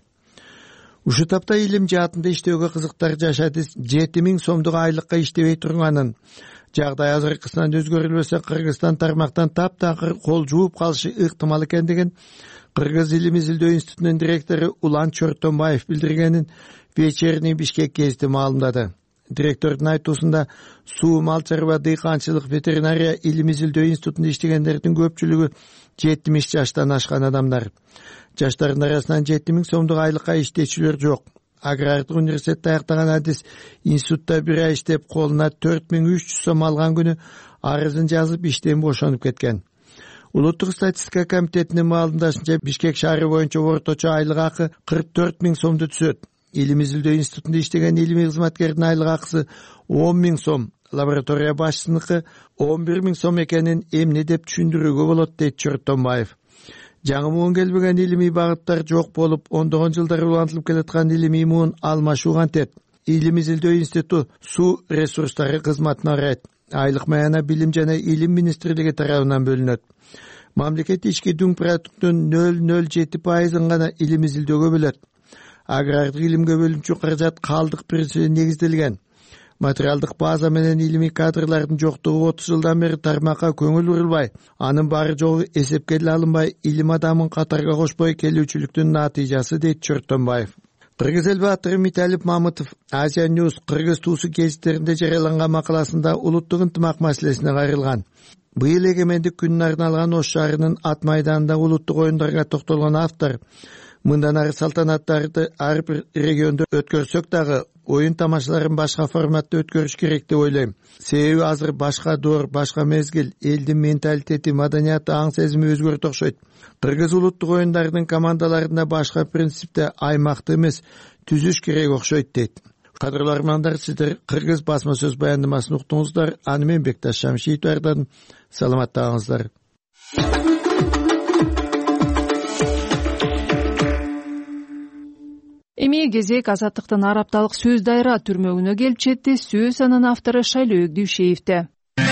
X: Ушу тапта илим жаатында иштөөгө кызыктар жашады. жети миң сомдук айлыкка иштебей турганын, жагдай азыркысынан өзгөрүлбөсө Кыргызстан тармактан таптакыр кол жууп калышы ыктымал экендигин Кыргыз илим изилдөө институтунун директору Улан Чортонбаев билдиргенин Вечерний Бишкек гезити маалымдады. Директордун айтуусунда суу, мал чарба, дыйканчылык, ветеринария илим изилдөө институтунда иштегендердин көпчүлүгү жетимиш жаштан ашкан адамдар. Жаштардын арасынан жети миң сомдук айлыкка иштечүлөр жок. Агрардык университетте аяктаган адис институтта бир ай иштеп, колуна төрт миң үч жүз сом алган күнү арызын жазып иштен бошонуп кеткен. Улуттук статистика комитетинин маалымдашынча Бишкек шаары боюнча орточо айлык акы кырк төрт миң сомду түзөт. Илим изилдөө институтунда иштеген илимий кызматкердин айлык акысы он миң сом, лаборатория башчысыныкы он бир миң сом экенин эмне деп түшүндүрүүгө болот дейт Чортонбаев. Жаңы муун келбеген илимий багыттар жок болуп, ондогон жылдар улантылып келаткан илимий муун алмашуу кантет. Илим изилдөө институту суу ресурстары кызматына арайт. Айлык маяна билим жана илим министрлиги тарабынан бөлүнөт. Мамлекет ички дүң продуктунун нөл нөл жети пайызын гана илим изилдөөгө бөлөт. Агрардык илимге бөлүнчү каражат калдык принцибине негизделген. Материалдык база менен илимий кадрлардын жоктугу отуз жылдан бери тармакка көңүл бурулбай, анын баары жолу эсепке эле алынбай, илим адамын катарга кошпой келүүчүлүктүн натыйжасы дейт Чортонбаев. Кыргыз эл баатыры Миталип Мамытов Азия Ньюс Кыргыз туусу гезиттеринде жарыяланган макаласында улуттук ынтымак маселесине кайрылган. Быйыл эгемендик күнүнө арналган Ош шаарынын ат майданында улуттук оюндарга токтолгон автор мындан ары салтанаттарды ар бир региондо өткөрсөк дагы оюн тамашаларын башка форматта өткөрүш керек деп ойлойм. Себеби азыр башка доор, башка мезгил, элдин менталитети, маданияты, аң сезими өзгөрүп окшойт. Кыргыз улуттук оюндарынын командаларында башка принципте аймакты эмес, түзүш керек окшойт дейт. Кадырлуу армандар, сиздер Кыргыз басма сөз баяндамасын уктуңуздар. Аны мен Бекташ Шамшиев даярдадым. Саламаттаңыздар.
B: Эми кезек Азаттыктын Арапталык сөз дайра түрмөгүнө келип жетти. Сөз анын автору Шайлоо Дүйшеевде.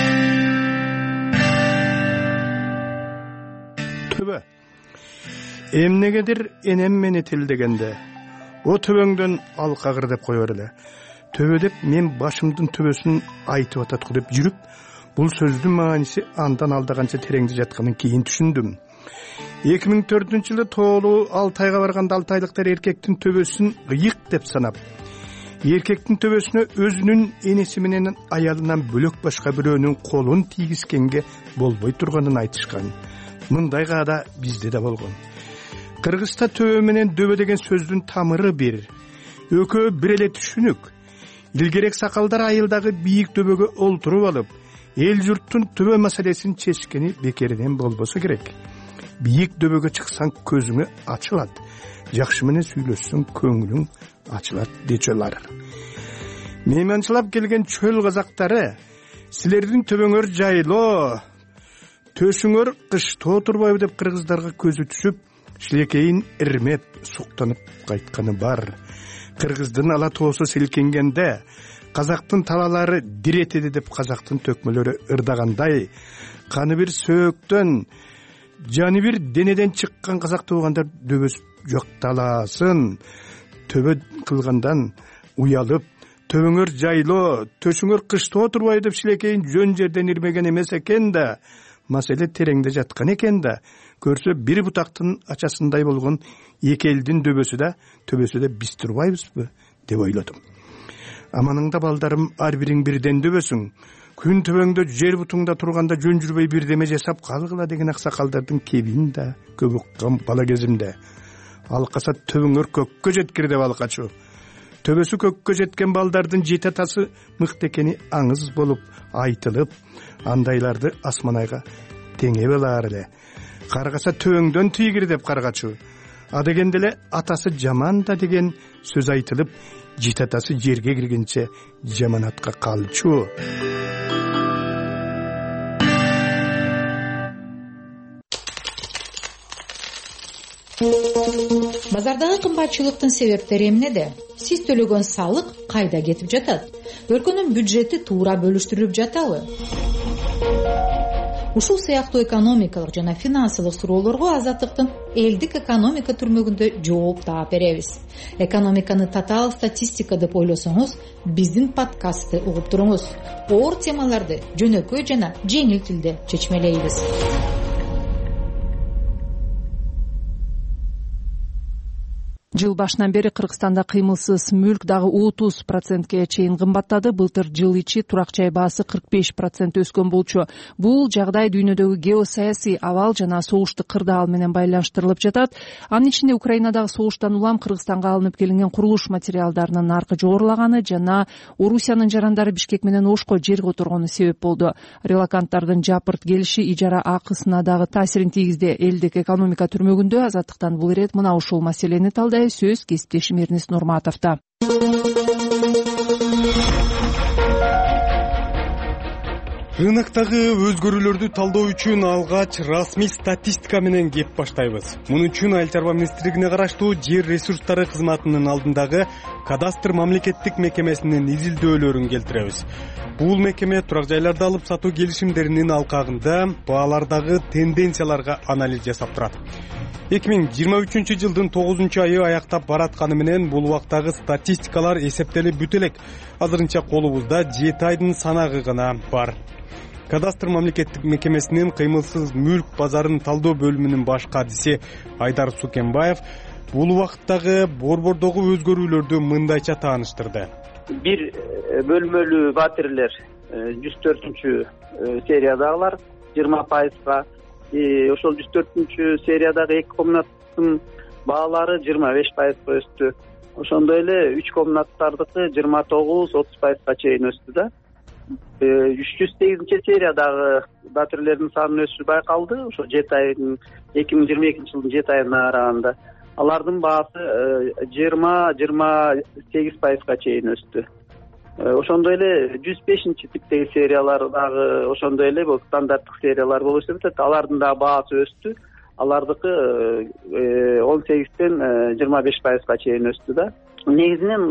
G: Төбө. Эмнегедир энем мени тилдегенде, о төбөңдөн ал кагыр деп кое бер эле. Төбө деп мен башымдын төбөсүн айтып атат деп жүрүп, бул сөздүн мааниси андан алдаганча тереңде жатканын кийин түшүндүм. эки миң төртүнчү жылы тоолуу Алтайга барганда алтайлыктар эркектин төбөсүн ыйык деп санап, эркектин төбөсүнө өзүнүн энеси менен аялынан бөлөк башка бирөөнүн колун тийгизгенге болбой турганын айтышкан. Мындай каада бизде да болгон. Кыргызда төбө менен дөбө деген сөздүн тамыры бир. Экөө бир эле түшүнүк. Илгерек сакалдар айылдагы бийик дөбөгө олтуруп алып, эл журттун төбө маселесин чечкени бекеринен болбосо керек. Бийик дөбөгө чыксаң көзүңө ачылат, жакшы менен сүйлөшсөң көңүлүң ачылат дечелар. Мейманчылап келген чөл казактары, силердин төбөңөр жайлоо, төшүңөр кыштоо турбайбы деп кыргыздарга көзү түшүп, шилекейин ирмеп, суктанып кайтканы бар. Кыргыздын ала тоосу селкенгенде, казактын талалары диретеди деп казактын төкмөлөрү ырдагандай, каны бир сөөктөн, жаны бир денеден чыккан казак туугандар дөбөс жокталасын, төбө кылгандан уялып, төбөңөр жайлоо, төшүңөр кыштоо турбай деп шилекейин жөн жерден ирмеген эмес экен да, маселе тереңде жаткан экен да, көрсө бир бутактын ачасындай болгон эки элдин дөбөсү да, төбөсү да биз турбайбызбы деп ойлодум. Аманыңда балдарым, ар бириң бирден дөбөсүң. Күн төбөңдө жер бутуңда турганда жөн жүрбөй бирдеме жасап калгыла деген аксакалдардын кебин да көп уккан бала кезимде. Алкаса төбөңөр көккө жеткир деп алкачу. Төбөсү көккө жеткен балдардын жети атасы мыкты экени аңыз болуп айтылып, андайларды асманайга теңе белар эле. Каргаса төбөңдөн тийгир деп каргачу. А дегенде эле атасы жаман да деген сөз айтылып, жети атасы жерге киргенче жаманатка калчу.
H: Базардагы кымбатчылыктын себептери эмнеде? Сиз төлөгөн салык кайда кетип жатат? Өлкөнүн бюджети туура бөлүштүрүлүп жатабы? Ушул сыяктуу экономикалык жана финансылык суроолорго Азаттыктын элдик экономика түрмөгүндө жооп таап беребиз. Экономиканы татаал статистика деп ойлосоңуз, биздин подкастты угуп туруңуз. Оор темаларды жөнөкөй жана жеңил тилде чечмелейбиз.
B: Жыл башынан бери Кыргызстанда кыймылсыз мүлк дагы отуз процентке чейин кымбаттады. Былтыр жыл ичи турак жай баасы кырк беш процент өскөн болчу. Бул жагдай дүйнөдөгү геосаясий абал жана согуштук кырдаал менен байланыштырылып жатат. Анын ичинде Украинадагы согуштан улам Кыргызстанга алынып келинген курулуш материалдарынын наркы жогорулаганы жана Орусиянын жарандары Бишкек менен Ошко жер которгону себеп болду. Релаканттардын жапырт келиши ижара акысына дагы таасирин тийгизди. Элдик экономика түрмөгүндө Азаттыктан бул ирет мына ушул маселени талдай. Сөз кесиптешим Эрнис Нурматовдо.
G: Рыноктогу өзгөрүүлөрдү талдоо үчүн алгач расмий статистика менен кеп баштайбыз. Мунун үчүн Айыл чарба министрлигине караштуу жер ресурстары кызматынын алдындагы кадастр мамлекеттик мекемесинин изилдөөлөрүн келтиребиз. Бул мекеме турак жайларды алып сатуу келишимдеринин алкагында баалардагы тенденцияларга анализ жасап турат. эки миң жыйырма үчүнчү жылдын тогузунчу айы аяктап баратканы менен бул убактагы статистикалар эсептелип бүтө элек. Азырынча колубузда жети айдын санагы гана бар. Кадастр мамлекеттик мекемесинин кыймылсыз мүлк базарын талдоо бөлүмүнүн баш кадиси Айдар Сукенбаев бул убакыттагы борбордогу өзгөрүүлөрдү мындайча тааныштырды.
J: Бир бөлмөлүү батирлер жүз төртүнчү сериядагылар жыйырма пайызга, ошол жүз төртүнчү сериядагы эки комнаттын баалары жыйырма беш пайызга өстү. Ошондой эле үч комнаттардыкы жыйырма тогуз отуз пайызга чейин өстү да. жүз сегизинчи сериядагы батирлердин санынын өсүшү байкалды. Ошо жети айдын эки миң жыйырма экинчи жылдын жети айына караганда алардын баасы жыйырма жыйырма сегиз пайызга чейин өстү. Ошондой эле жүз бешинчи типтеги сериялар дагы ошондой эле бул стандарттык сериялар болуп эсептелет. Алардын да баасы өстү. Алардыкы он сегизден жыйырма беш пайызга чейин өстү да. Негизинен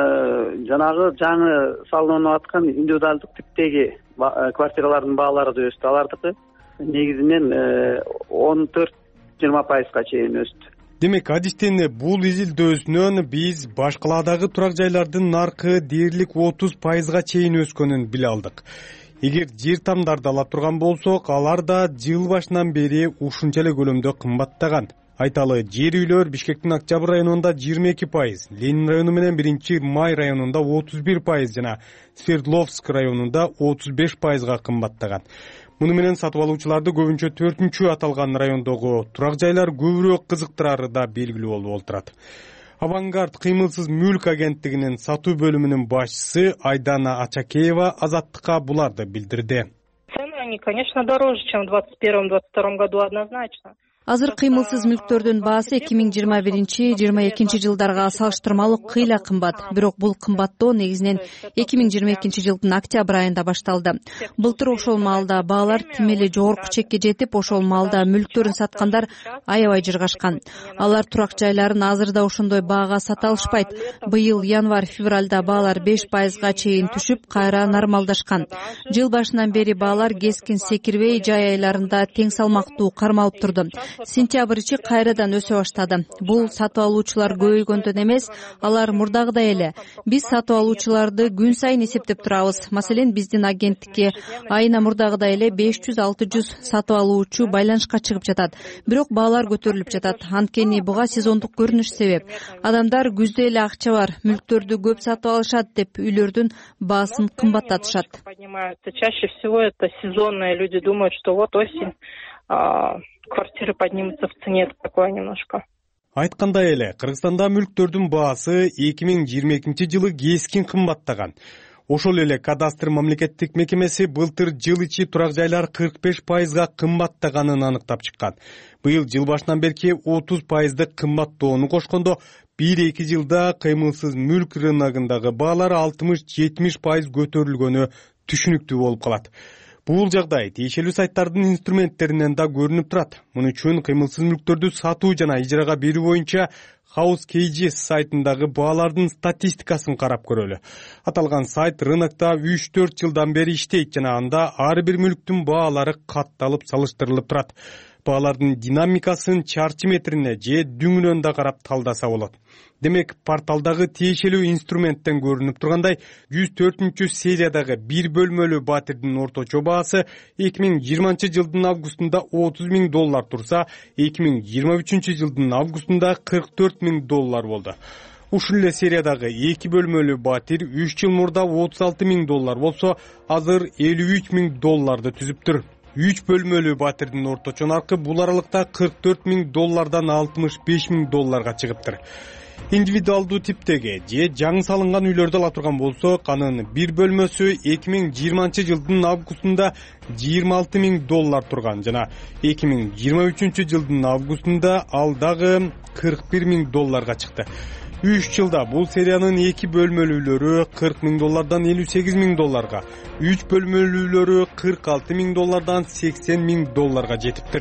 J: жанагы жаңы салынып аткан индивидуалдык типтеги квартиралардын баалары да өстү. Алардыкы негизинен он төрт жыйырма пайызга чейин өстү.
D: Демек, адистен бул изилдөөсүнөн биз баш калаадагы турак жайлардын наркы дээрлик отуз пайызга чейин өскөнүн биле алдык. Эгер жер тамдарды ала турган болсок, алар да жыл башынан бери ушунча эле көлөмдө кымбаттаган. Айталы, жер үйлөр Бишкектин Октябрь районунда жыйырма эки пайыз, Ленин району менен биринчи май районунда отуз бир пайыз жана Свердловск районунда отуз беш пайызга кымбаттаган. Муну менен сатып алуучуларды көбүнчө төртүнчү аталган райондогу турак жайлар көбүрөөк кызыктырары да белгилүү болуп отурат. Авангард кыймылсыз мүлк агенттигинин сатуу бөлүмүнүн башчысы Айдана Ачакеева Азаттыкка буларды билдирди.
K: Цены, они, конечно, дороже, чем в двадцать первом — двадцать втором году, однозначно.
M: Азыр кыймылсыз мүлктөрдүн баасы эки миң жыйырма биринчи — жыйырма экинчи жылдарга салыштырмалуу кыйла кымбат. Бирок бул кымбаттоо негизинен эки миң жыйырма экинчи жылдын октябрь айында башталды. Былтыр ошол маалда баалар тим эле жогорку чекке жетип, ошол маалда мүлктөрүн саткандар аябай жыргашкан. Алар турак жайларын азыр да ошондой баага сата алышпайт. Быйыл январь-февралда баалар беш пайызга чейин түшүп, кайра нормалдашкан. Жыл башынан бери баалар кескин секирбей, жай айларында тең салмактуу кармалып турду. Сентябрчы кайрадан өсө баштады. Бул сатып алуучулар көбөйгөндөн эмес, алар мурдагыдай эле. Биз сатып алуучуларды күн сайын эсептеп турабыз. Маселен, биздин агенттикке айына мурдагыдай эле беш жүз — алты жүз сатып алуучу байланышка чыгып жатат. Бирок баалар көтөрүлүп жатат. Анткени буга сезондук көрүнүш себеп. Адамдар күздө эле акча бар, мүлктөрдү көп сатып алышат деп үйлөрдүн баасын кымбаттатышат.
K: Чаще всего это сезонные люди думают, что вот осень квартиры поднимутся в цене, такое немножко.
D: Айткандай эле, Кыргызстанда мүлктөрдүн баасы эки миң жыйырма экинчи жылы кескин кымбаттаган. Ошол эле кадастр мамлекеттик мекемеси былтыр жыл ичи турак жайлар кырк беш пайызга кымбаттаганын аныктап чыккан. Быйыл жыл башынан берки отуз пайыздык кымбаттоону кошкондо бир эки жылда кыймылсыз мүлк рыногундагы баалар алтымыш — жетимиш пайыз көтөрүлгөнү түшүнүктүү болуп калат. Бул жагдай тиешелүү сайттардын инструменттеринен да көрүнүп турат. Муну үчүн кыймылсыз мүлктөрдү сатуу жана ижарага берүү боюнча House кей джи эс сайтындагы баалардын статистикасын карап көрөлү. Аталган сайт рынокто үч төрт жылдан бери иштейт жана анда ар бир мүлктүн баалары катталып салыштырылып турат. Баалардын динамикасын чарчы метрине же дүңүнөн да карап талдаса болот. Демек, порталдагы тиешелүү инструменттен көрүнүп тургандай, жүз төртүнчү сериядагы бир бөлмөлүү батирдин орточо баасы эки миң жыйырманчы жылдын августунда отуз миң доллар турса, эки миң жыйырма үчүнчү жылдын августунда кырк төрт миң доллар болду. Ушул эле сериядагы эки бөлмөлүү батир үч жыл мурда отуз алты миң доллар болсо, азыр элүү үч миң долларды түзүптүр. үч бөлмөлүү батирдин орточо наркы бул аралыкта кырк төрт миң доллардан алтымыш беш миң долларга чыгыптыр. Индивидуалдуу типтеги же жаңы салынган үйлөрдү ала турган болсок, анын бир бөлмөсү эки миң жыйырманчы жылдын августунда жыйырма алты миң доллар турган жана эки миң жыйырма үчүнчү жылдын августунда ал дагы кырк бир миң долларга чыкты. үч жылда бул сериянын эки бөлмөлүүлөрү кырк миң доллардан элүү сегиз миң долларга, үч бөлмөлүүлөрү кырк алты миң доллардан сексен миң долларга жетиптир.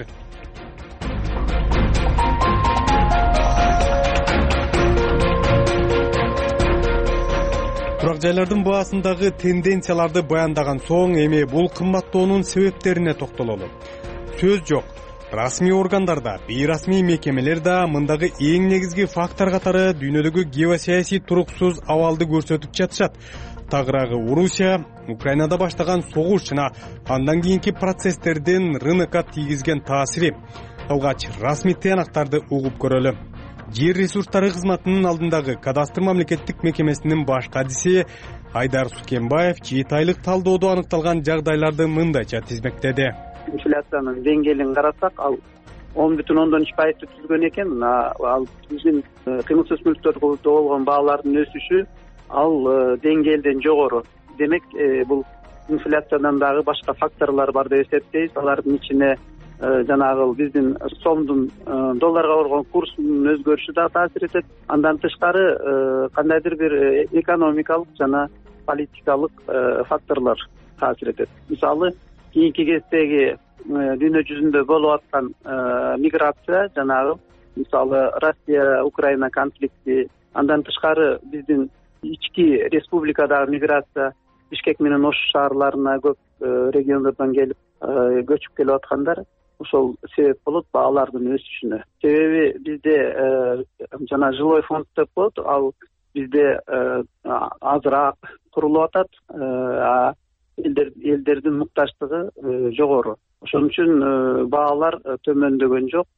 D: Турак жайлардын баасындагы тенденцияларды баяндаган соң, эми бул кымбаттоонун себептерине токтололу. Сөз жок. Расмий органдарда, бейрасмий мекемелер да мындагы эң негизги фактор катары дүйнөдөгү геосаясий туруксуз абалды көрсөтүп жатышат. Тагыраагы Орусия, Украинада баштаган согуш жана андан кийинки процесстердин рынокко тийгизген таасири. Алгач расмий тыянактарды угуп көрөлү. Жер ресурстары кызматынын алдындагы кадастр мамлекеттик мекемесинин баш кадиси Айдар Сукенбаев жети айлык талдоодо аныкталган жагдайларды мындайча тизмектеди.
J: Инфляциянын деңгээлин карасак, ал он бүтүн ондон үч пайызды түзгөн экен. Ал биздин кыймылсыз мүлктөргө болгон баалардын өсүшү ал деңгээлден жогору. Демек, бул инфляциядан дагы башка факторлор бар деп эсептейбиз. Алардын ичине жанагы биздин сомдун долларга болгон курсунун өзгөрүшү да таасир этет. Андан тышкары кандайдыр бир экономикалык жана политикалык факторлор таасир этет. Мисалы, кийинки кездеги дүйнө жүзүндө болуп аткан миграция, жанагы мисалы Россия Украина конфликти, андан тышкары биздин ички республикадагы миграция, Бишкек менен Ош шаарларына көп региондордон келип көчүп келип аткандар, ошол себеп болот баалардын өсүшүнө. Себеби бизде жана жилой фонд деп коет, ал бизде азыраак курулуп атат, а элдердин муктаждыгы жогору. Ошон үчүн баалар төмөндөгөн жок.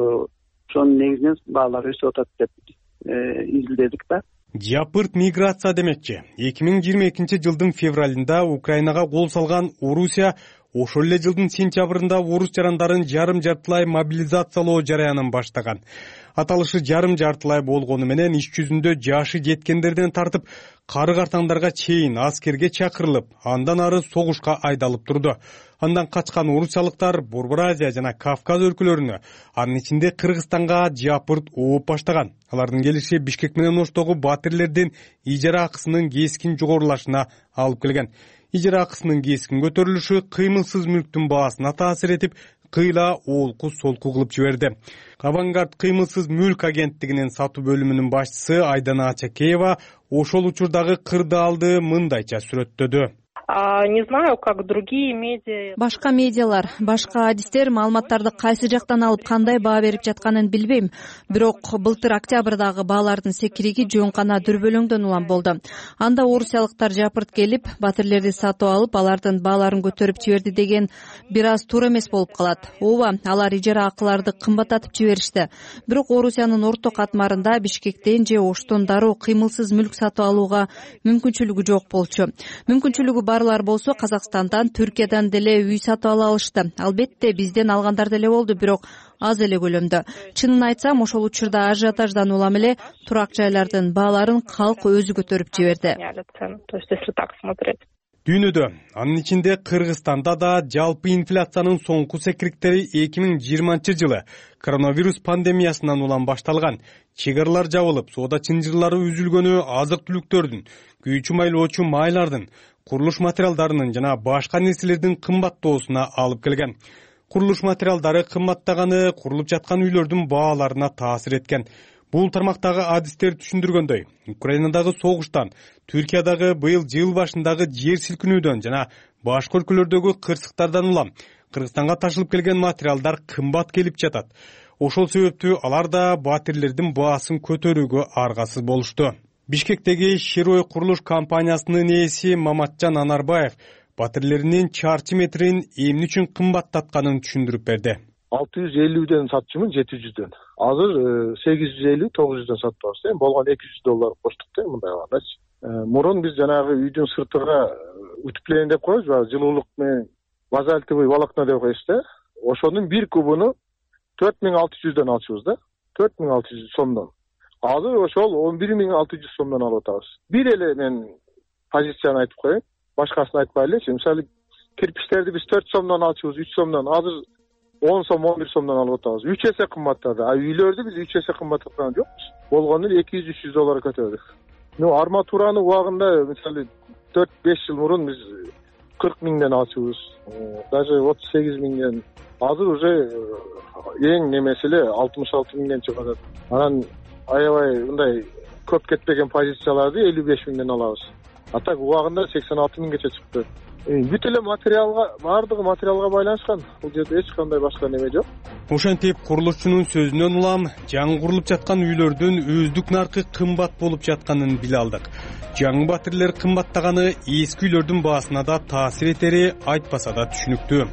J: Ошонун негизинен баалар өсүп атат деп изилдедик да.
D: Жапырт миграция демекчи. эки миң жыйырма экинчи жылдын февралында Украинага кол салган Орусия ошол эле жылдын сентябрында орус жарандарын жарым жартылай мобилизациялоо жараянын баштаган. Аталышы жарым жартылай болгону менен иш жүзүндө жашы жеткендерден тартып кары картаңдарга чейин аскерге чакырылып, андан ары согушка айдалып турду. Андан качкан орусиялыктар Борбор Азия жана Кавказ өлкөлөрүнө, анын ичинде Кыргызстанга жапырт ооп баштаган. Алардын келиши Бишкек менен Оштогу батирлердин ижара акысынын кескин жогорулашына алып келген. Ижара акысынын кескин көтөрүлүшү кыймылсыз мүлктүн баасына таасир этип, кыйла оолку солку кылып жиберди. Авангард кыймылсыз мүлк агенттигинин сатуу бөлүмүнүн башчысы Айдана Ачакеева ошол учурдагы кырдаалды мындайча сүрөттөдү.
K: Не знаю, как другие медиа.
M: Башка медиалар, башка адистер маалыматтарды кайсы жактан алып кандай баа берип жатканын билбейм. Бирок былтыр октябрдагы баалардын секириги жөн гана дүрбөлөңдөн улам болду. Анда орусиялыктар жапырт келип, батирлерди сатып алып, алардын бааларын көтөрүп жиберди деген бир аз туура эмес болуп калат. Ооба, алар ижара акыларды кымбаттатып жиберишти. Бирок Орусиянын орто катмарында Бишкектен же Оштон дароо кыймылсыз мүлк сатып алууга мүмкүнчүлүгү жок болчу. Мүмкүнчүлүгү барлар болсо Казакстандан, Түркиядан деле үй сатып ала алышты. Албетте бизден алгандар деле болду, бирок аз эле көлөмдө. Чынын айтсам, ошол учурда ажиотаждан улам эле турак жайлардын бааларын калк өзү көтөрүп жиберди.
K: То есть, если так смотреть.
D: Дүйнөдө, анын ичинде Кыргызстанда да жалпы инфляциянын соңку секириктери эки миң жыйырманчы жылы коронавирус пандемиясынан улам башталган. Чек-аралар жабылып, соода чынжырлары үзүлгөнү азык-түлүктөрдүн, күйүүчү майлоочу майлардын, курулуш материалдарынын жана башка нерселердин кымбаттоосуна алып келген. Курулуш материалдары кымбаттаганы курулуп жаткан үйлөрдүн бааларына таасир эткен. Бул тармактагы адистер түшүндүргөндөй, Украинадагы согуштан, Түркиядагы быйыл жыл башындагы жер силкинүүдөн жана башка өлкөлөрдөгү кырсыктардан улам Кыргызстанга ташылып келген материалдар кымбат келип жатат. Ошол себептүү алар да батирлердин баасын көтөрүүгө аргасыз болушту. Бишкектеги Широй курулуш компаниясынын ээси Маматжан Анарбаев батирлеринин чарчы метрин эмне үчүн кымбаттатканын түшүндүрүп берди.
C: алты жүз элүүдөн сатчумун, жети жүздөн. Азыр сегиз жүз элүү, тогуз жүздөн сатабыз. Эми болгон эки жүз доллар коштук да мындай кылгандачы. Мурун биз жанагы үйдүн сыртыга утепление деп коебуз, жылуулук менен базальтовый волокно деп коебуз да. Ошонун бир кубуну төрт миң алты жүздөн алчубыз да. төрт миң алты жүз сомдон. Азыр ошол он бир миң алты жүз сомдон алып атабыз. Бир эле мен позицияны айтып коеюн, башкасын айтпай элечи. Мисалы, кирпичтерди биз төрт сомдон алчубыз, үч сомдон. Азыр он сом, он бир сомдон алып атабыз. үч эсе кымбаттады. А үйлөрдү биз үч эсе кымбаттаткан жокпуз. Болгону эки жүз, үч жүз доллар көтөрдүк. Ну, арматураны убагында, мисалы, төрт беш жыл мурун биз кырк миңден алчубыз. Даже отуз сегиз миңден. Азыр уже эң немеси эле алтымыш алты миңден чыгып атат. Анан аябай мындай көп кетпеген позицияларды элүү беш миңден алабыз. А так убагында сексен алты миңгече чыкты. Бүт эле материалга, бардыгы материалга байланышкан. Бул жерде эч кандай башка неме жок.
D: Ошентип курулушчунун сөзүнөн улам жаңы курулуп жаткан үйлөрдүн өздүк наркы кымбат болуп жатканын биле алдык. Жаңы батирлер кымбаттаганы эски үйлөрдүн баасына да таасир этери айтпаса да түшүнүктүү.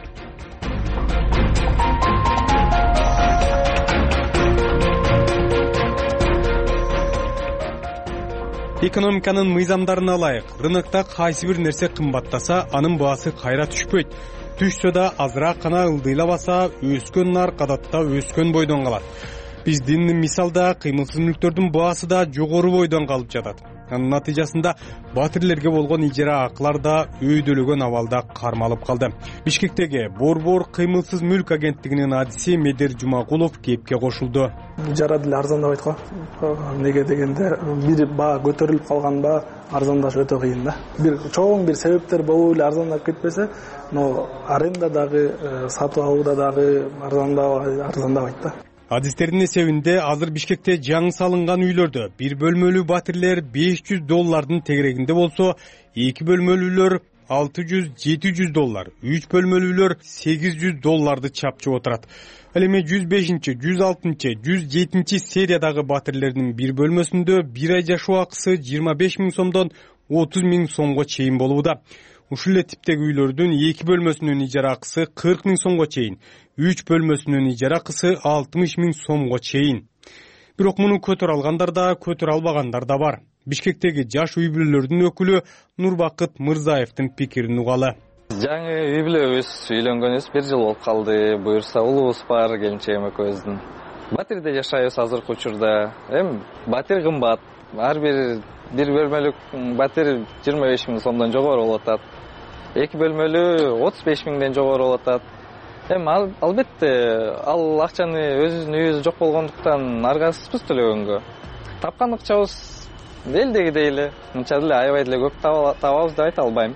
D: Экономиканын мыйзамдарына ылайык, рынокто кайсы бир нерсе кымбаттаса, анын баасы кайра түшпөйт. Түшсө да азыраак гана ылдыйлабаса, өскөн нарк адатта өскөн бойдон калат. Биздин мисалда кыймылсыз мүлктөрдүн баасы да жогору бойдон калып жатат. анын натыйжасында батирлерге болгон ижара акылар да өйдөлөгөн абалда кармалып калды. Бишкектеги Борбор кыймылсыз мүлк агенттигинин адиси Медер Жумагулов кепке кошулду.
L: Ижара деле арзандабайт го. Неге дегенде бир баа көтөрүлүп калган баа арзандаш өтө кыйын да. Бир чоң бир себептер болуп эле арзандап кетпесе, но аренда дагы, сатып алууда дагы арзандабайт да.
D: Адистердин эсебинде азыр Бишкекте жаңы салынган үйлөрдө бир бөлмөлүү батирлер беш жүз доллардын тегерегинде болсо, эки бөлмөлүүлөр алты жүз жети жүз доллар, үч бөлмөлүүлөр сегиз жүз долларды чапчып отурат. Ал эми жүз бешинчи, жүз алтынчы, жүз жетинчи сериядагы батирлердин бир бөлмөсүндө бир ай жашоо акысы жыйырма беш миң сомдон отуз миң сомго чейин болууда. Ушул эле типтеги үйлөрдүн эки бөлмөсүнүн ижара акысы кырк миң сомго чейин, үч бөлмөсүнүн ижара акысы алтымыш миң сомго чейин. Бирок муну көтөрө алгандар да, көтөрө албагандар да бар. Бишкектеги жаш үй бүлөлөрдүн өкүлү Нурбакыт Мырзаевдин пикирин угалы.
N: Жаңы үй бүлөбүз үйлөнгөнүбүз бир жыл болуп калды. Буюрса улуубуз бар, келинчегим экөөбүздүн. Батирде жашайбыз азыркы учурда. Эми батир кымбат. Ар бир бир бөлмөлүк батир жыйырма беш миң сомдон жогору болуп атат. Эки бөлмөлүү отуз беш миңден жогору болуп атат. Эми албетте ал акчаны өзүбүздүн үйүбүз жок болгондуктан аргасызбыз төлөгөнгө. Тапкан акчабыз элдегидей эле, мынча деле аябай деле көп табабыз деп айта албайм.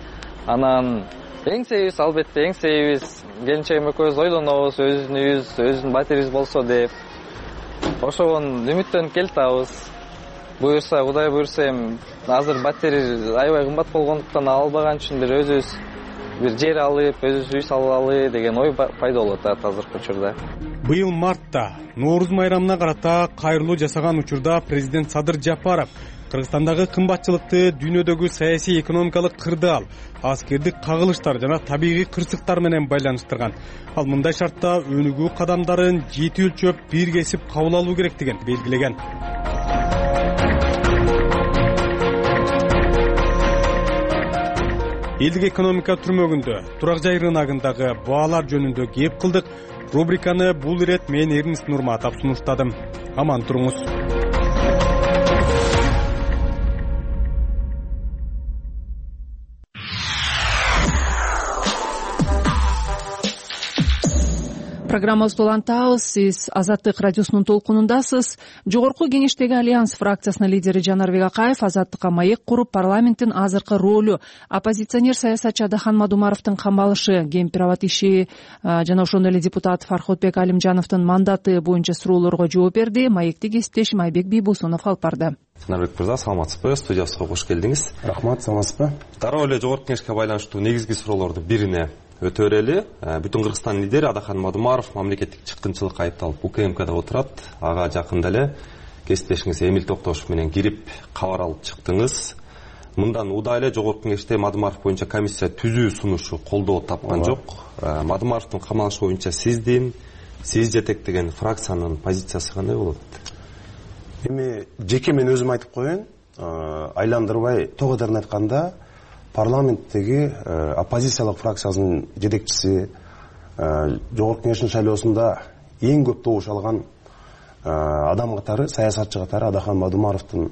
N: Анан эң себебиз албетте эң себебиз келинчегим экөөбүз ойлонобуз, өзүбүздүн үйүбүз, өзүбүздүн батирибиз болсо деп. Ошогон үмүттөнүп келатабыз. Буюрса, Кудай буюрса, эми азыр батир аябай кымбат болгондуктан албаган үчүн бир өзүбүз бир жер алып, өзүбүз үй салалы деген ой пайда болуп атат азыркы учурда.
D: Быйыл мартта Нооруз майрамына карата кайрылуу жасаган учурда президент Садыр Жапаров Кыргызстандагы кымбатчылыкты дүйнөдөгү саясий экономикалык кырдаал, аскердик кагылыштар жана табигый кырсыктар менен байланыштырган. Ал мындай шартта өнүгүү кадамдарын жети өлчөп бир кесип кабыл алуу керектигин белгилеген. Элдик экономика түрмөгүндө турак жай рыногундагы баалар жөнүндө кеп кылдык. Рубриканы бул ирет мен Эрнис Нурматов сунуштадым. Аман туруңуз.
B: Программабызды улантабыз. Сиз Азаттык радиосунун толкунундасыз. Жогорку кеңештеги Альянс фракциясынын лидери Жанарбек Акаев азаттыкка маек куруп, парламенттин азыркы ролу, оппозиционер саясатчы Адахан Мадумаровдун камалышы, кемпир-абад иши жана ошондой эле депутат Фарходбек Алимжановдун мандаты боюнча суроолорго жооп берди. Маекти кесиптешим Айбек Бийбусунов алып барды.
P: Жанарбек мырза, саламатсызбы? Студиябызга кош келдиңиз.
Q: Рахмат, саламатсызбы?
P: Дароо эле жогорку кеңешке байланыштуу негизги суроолордун бирине өтө берели. Бүтүн Кыргызстан лидери Адахан Мадумаров мамлекеттик чыккынчылыкка айыпталып УКМКда отурат. Ага жакында эле кесиптешиңиз Эмил Токтошов менен кирип кабар алып чыктыңыз. Мындан удай эле жогорку кеңеште Мадумаров боюнча комиссия түзүү сунушу колдоо тапкан жок. Мадумаровдун камалышы боюнча сиздин, сиз жетектеген фракциянын позициясы кандай болот?
Q: Эми жеке мен өзүм айтып коеюн, айландырбай төгөдөрүн айтканда, парламенттеги оппозициялык фракциясынын жетекчиси, жогорку кеңештин шайлоосунда эң көп добуш алган адам катары, саясатчы катары Адахан Мадумаровдун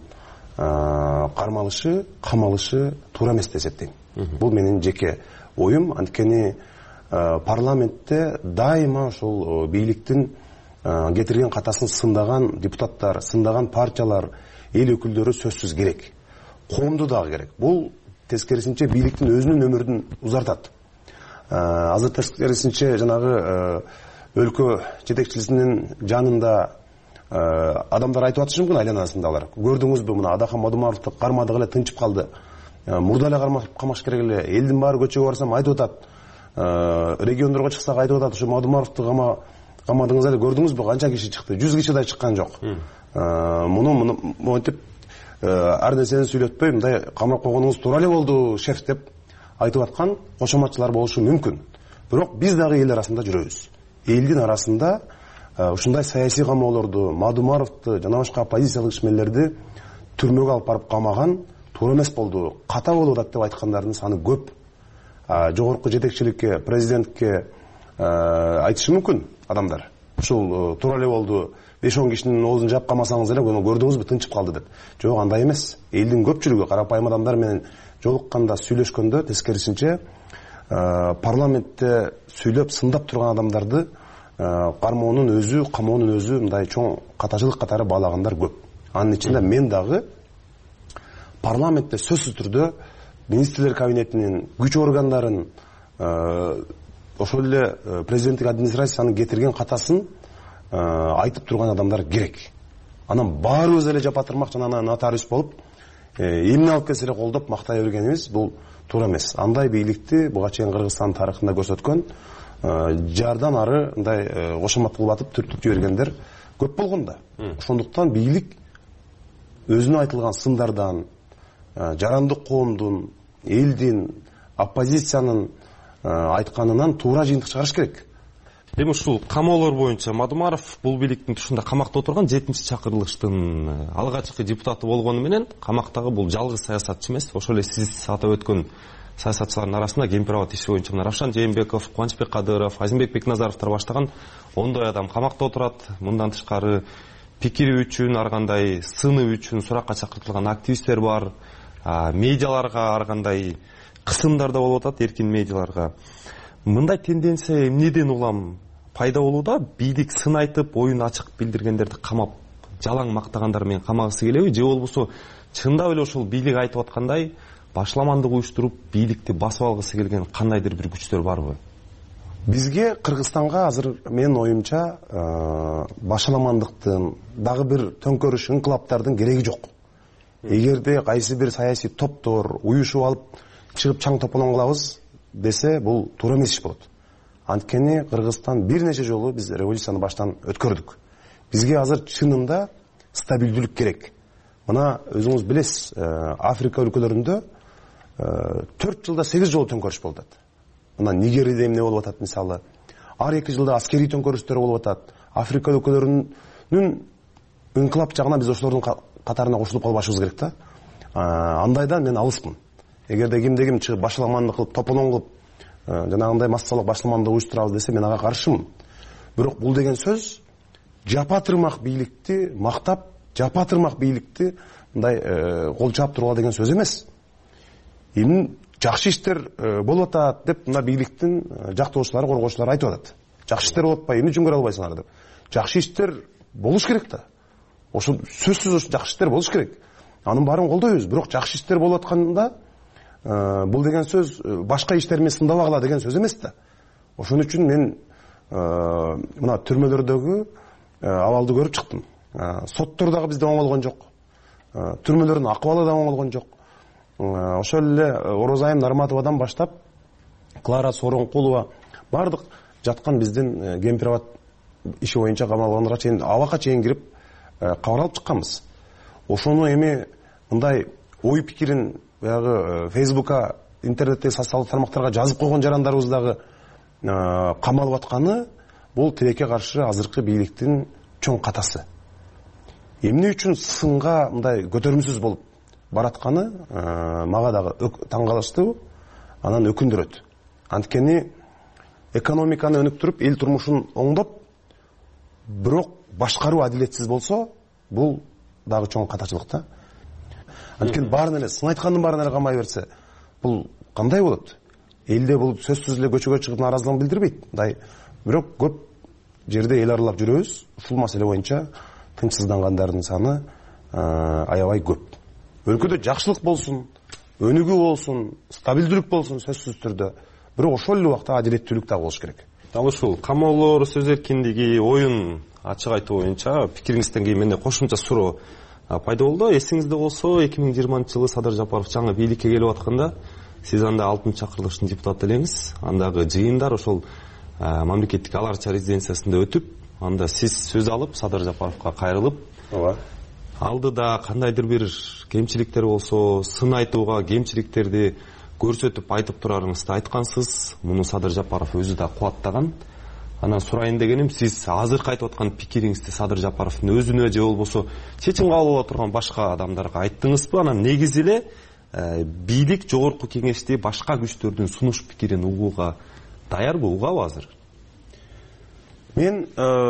Q: кармалышы, камалышы туура эмес деп эсептейм. Бул менин жеке оюм. Анткени парламентте дайыма ошол бийликтин кетирген катасын сындаган депутаттар, сындаган партиялар, эл өкүлдөрү сөзсүз керек. Коомду дагы керек. Бул тескерисинче бийликтин өзүнүн өмүрүн узартат. Азыр тескерисинче жанагы өлкө жетекчилигинин жанында адамдар айтып атышы мүмкүн, айланасында алар. Көрдүңүзбү, мына Адахан Мадумаровду кармадык эле тынчып калды. Мурда эле кармаш керек эле. Элдин баары көчөгө барсам айтып атат. Региондорго чыксак айтып атат, ушу Мадумаровду камадыңыз эле. Көрдүңүзбү, канча киши чыкты? жүз киши да чыккан жок. Муну монтип ар нерсени сүйлөтпөй, мындай камап койгонуңуз туура эле болду, шеф деп айтып аткан кошоматчылар болушу мүмкүн. Бирок биз дагы эл арасында жүрөбүз. Элдин арасында ушундай саясий камоолорду, Мадумаровду жана башка оппозициялык ишмерлерди түрмөгө алып барып камаган туура эмес болду, ката болуп атат деп айткандардын саны көп. Жогорку жетекчиликке, президентке айтышы мүмкүн адамдар. ушул туура эле болду, беш он кишинин оозун жаап калмасаңыз эле көрдүңүзбү тынчып калды деп. Жок, андай эмес. Элдин көпчүлүгү карапайым адамдар менен жолукканда, сүйлөшкөндө тескерисинче парламентте сүйлөп сындап турган адамдарды кармоонун өзү, камоонун өзү мындай чоң катачылык катары баалагандар көп. Анын ичинде мен дагы парламентте сөзсүз түрдө министрлер кабинетинин күч органдарын, ошол эле президенттик администрациянын кетирген катасын айтып турган адамдар керек. Анан баарыбыз эле жапатырмак жана нотариус болуп, эмне алып келсе эле колдоп мактай бергенибиз бул туура эмес. Андай бийликти буга чейин Кыргызстан тарыхында көрсөткөн жардан ары мындай кошомат кылып атып түртүп жибергендер көп болгон да. Ошондуктан бийлик өзүнө айтылган сындардан, жарандык коомдун, элдин, оппозициянын айтканынан туура жыйынтык чыгарыш керек.
P: Эми ушул камоолор боюнча Мадумаров бул бийликтин тушунда камакта отурган жетинчи чакырылыштын алгачкы депутаты болгону менен камактагы бул жалгыз саясатчы эмес. Ошол эле сиз атап өткөн саясатчылардын арасында Кемпирабад иши боюнча Равшан Жээнбеков, Кубанычбек Кадыров, Азимбек Бекназаровдор баштаган ондой адам камакта отурат. Мындан тышкары пикири үчүн, ар кандай сыны үчүн суракка чакыртылган активисттер бар. Медиаларга ар кандай кысымдар да болуп атат, эркин медиаларга. Мындай тенденция эмнеден улам пайда болууда? Бийлик сын айтып, оюн ачык билдиргендерди камап, жалаң мактагандар менен камагысы келеби? Же болбосо чындап эле ошол бийлик айтып аткандай башламандык уюштуруп, бийликти басып алгысы келген кандайдыр бир күчтөр барбы?
Q: Бизге Кыргызстанга азыр менин оюмча башаламандыктын, дагы бир төңкөрүш, инкылаптардын кереги жок. Эгерде кайсы бир саясий топтор уюшуп алып чыгып чаң тополоң кылабыз десе, бул туура эмес иш болот. Анткени Кыргызстан бир нече жолу биз революцияны баштан өткөрдүк. Бизге азыр чынында стабилдүүлүк керек. Мына өзүңүз билесиз, Африка өлкөлөрүндө төрт жылда сегиз жолу төңкөрүш болуп атат. Мына Нигериде эмне болуп атат мисалы. Ар эки жылда аскерий төңкөрүштөр болуп атат. Африка өлкөлөрүнүн инкылап жагына биз ошолордун катарына кошулуп калбашыбыз керек да. Андайдан мен алыспын. Эгерде кимде ким чыгып башаламандык кылып, тополоң кылып, жанагындай массалык башаламандык уюштурабыз десе, мен ага каршымын. Бирок бул деген сөз жапатырмак бийликти мактап, жапатырмак бийликти мындай кол чаап тургула деген сөз эмес. Эми жакшы иштер болуп атат деп мына бийликтин жактоочулары, коргоочулары айтып атат. Жакшы иштер болуп атпайбы, эмне үчүн көрө албайсыңар деп. Жакшы иштер болуш керек да. Ошол сөзсүз ошо жакшы иштер болуш керек. Анын баарын колдойбуз. Бирок жакшы иштер болуп атканда бул деген сөз башка иштер менен сындабагыла деген сөз эмес да. Ошон үчүн мен мына түрмөлөрдөгү абалды көрүп чыктым. Соттор дагы бизде оң болгон жок. Түрмөлөрдүн акыбалы да оң болгон жок. Ошол эле Орозайым Нарматовадан баштап Клара Сооронкулова бардык жаткан биздин Кемпирабад иши боюнча камалгандарга чейин абакка чейин кирип кабар алып чыкканбыз. Ошону эми мындай ой пикирин баягы Фейсбукка, интернеттеги социалдык тармактарга жазып койгон жарандарыбыз дагы камалып атканы бул тилекке каршы азыркы бийликтин чоң катасы. Эмне үчүн сынга мындай көтөрүмсүз болуп баратканы мага дагы таң калыштуу, анан өкүндүрөт. Анткени экономиканы өнүктүрүп, эл турмушун оңдоп, бирок башкаруу адилетсиз болсо, бул дагы чоң катачылык да. Анткени баарын эле сын айткандын баарын эле камай берсе, бул кандай болот? Элде бул сөзсүз эле көчөгө чыгып нааразылыгын билдирбейт. Мындай бирок көп жерде эл аралап жүрөбүз. Ушул маселе боюнча тынчсыздангандардын саны аябай көп. Өлкөдө жакшылык болсун, өнүгүү болсун, стабилдүүлүк болсун сөзсүз түрдө. Бирок ошол эле убакта адилеттүүлүк да болуш керек.
P: Дал ушул камоолор, сөз эркиндиги, оюн ачык айтуу боюнча пикириңизден кийин менде кошумча суроо пайда болду. Эсиңизде болсо, эки миң жыйырманчы жылы Садыр Жапаров жаңы бийликке келип атканда, сиз анда алтынчы чакырылыштын депутаты элеңиз. Андагы жыйындар ошол мамлекеттик Ал Арча резиденциясында өтүп, анда сиз сөз алып, Садыр Жапаровго кайрылып, ооба, алдыда кандайдыр бир кемчиликтер болсо, сын айтууга кемчиликтерди көрсөтүп айтып турарыңызды айткансыз. Муну Садыр Жапаров өзү да кубаттаган. Анан сурайын дегеним, сиз азыркы айтып аткан пикириңизди Садыр Жапаровдун өзүнө же болбосо чечим кабыл ала турган башка адамдарга айттыңызбы? Анан негизи эле бийлик жогорку кеңешти башка күчтөрдүн сунуш пикирин угууга даярбы, угабы азыр?
Q: мен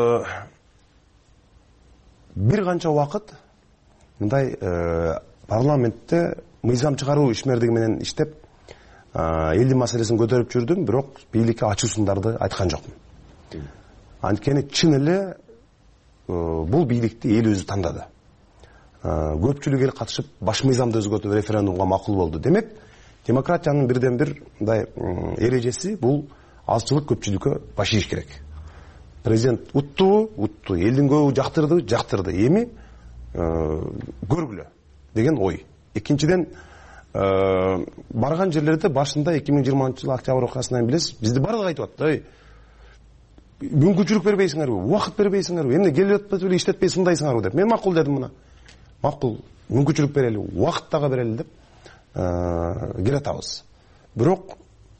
Q: бир канча убакыт мындай парламентте мыйзам чыгаруу ишмердиги менен иштеп элдин маселесин көтөрүп жүрдүм, бирок бийликке ачуу сындарды айткан жокмун. Анткени чын эле бул бийликти эл өзү тандады. Көпчүлүк эл катышып баш мыйзамды өзгөртүп референдумга макул болду. Демек, демократиянын бирден бир мындай эрежеси бул азчылык көпчүлүккө баш ийиш керек. Президент утту, утту, элдин көбү жактырды, жактырды. Эми көргүлө деген ой. Экинчиден, барган жерлерде башында эки миң жыйырманчы жылы октябрь окуясынан билесиз, бизди бардыгы айтып атты. Мүмкүнчүлүк бербейсиңерби, убакыт бербейсиңерби, эмне келип атпайбы эле иштетпей сындайсыңарбы деп. Мен макул дедим мына. Макул, мүмкүнчүлүк берели, убакыт дагы берели деп келатабыз. Бирок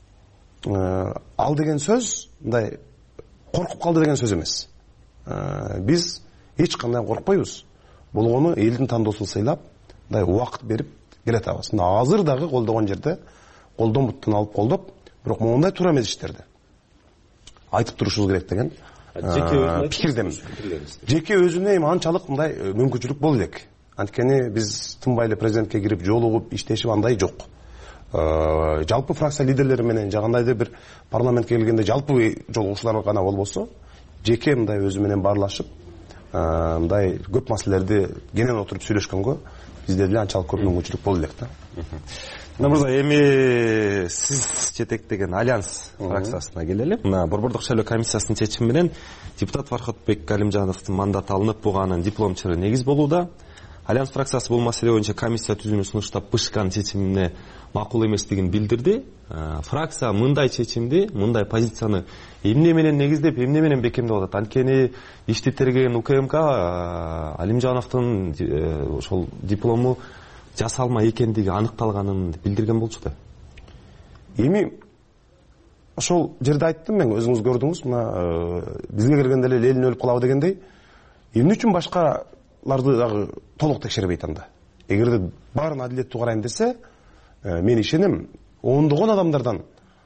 Q: ал деген сөз мындай коркуп калды деген сөз эмес. Биз эч кандай коркпойбуз. Болгону элдин тандоосун сыйлап, мындай убакыт берип келатабыз. Мына азыр дагы колдогон жерде колдон буттан алып колдоп, бирок моундай туура эмес иштерди айтып турушубуз керек деген пикирдемин. Жеке өзүнө эми анчалык мындай мүмкүнчүлүк боло элек. Анткени биз тынбай эле президентке кирип жолугуп иштешип андай жок. Жалпы фракция лидерлери менен жагандайдыр бир парламентке келгенде жалпы жолугушуулар гана болбосо, жеке мындай өзү менен баарлашып, мындай көп маселелерди кенен отуруп сүйлөшкөнгө бизде деле анчалык көп мүмкүнчүлүк боло элек да.
P: Мына мырза, эми сиз жетектеген Альянс фракциясына келели. Мына Борбордук шайлоо комиссиясынын чечими менен депутат Фархатбек Галимжановдун мандаты алынып, буга анын диплом чыры негиз болууда. Альянс фракциясы бул маселе боюнча комиссия түзүүнү сунуштап, БШКнын чечимине макул эместигин билдирди. Фракция мындай чечимди, мындай позицияны эмне менен негиздеп, эмне менен бекемдеп атат? Анткени ишти тергеген УКМК Алимжановдун ошол диплому жасалма экендиги аныкталганын билдирген болчу да.
Q: Эми ошол жерде айттым мен, өзүңүз көрдүңүз, мына бизге келгенде эле элин өлүп калабы дегендей, эмне үчүн башкаларды дагы толук текшербейт анда? Эгерде баарын адилеттүү карайм десе, мен ишенем, ондогон адамдардан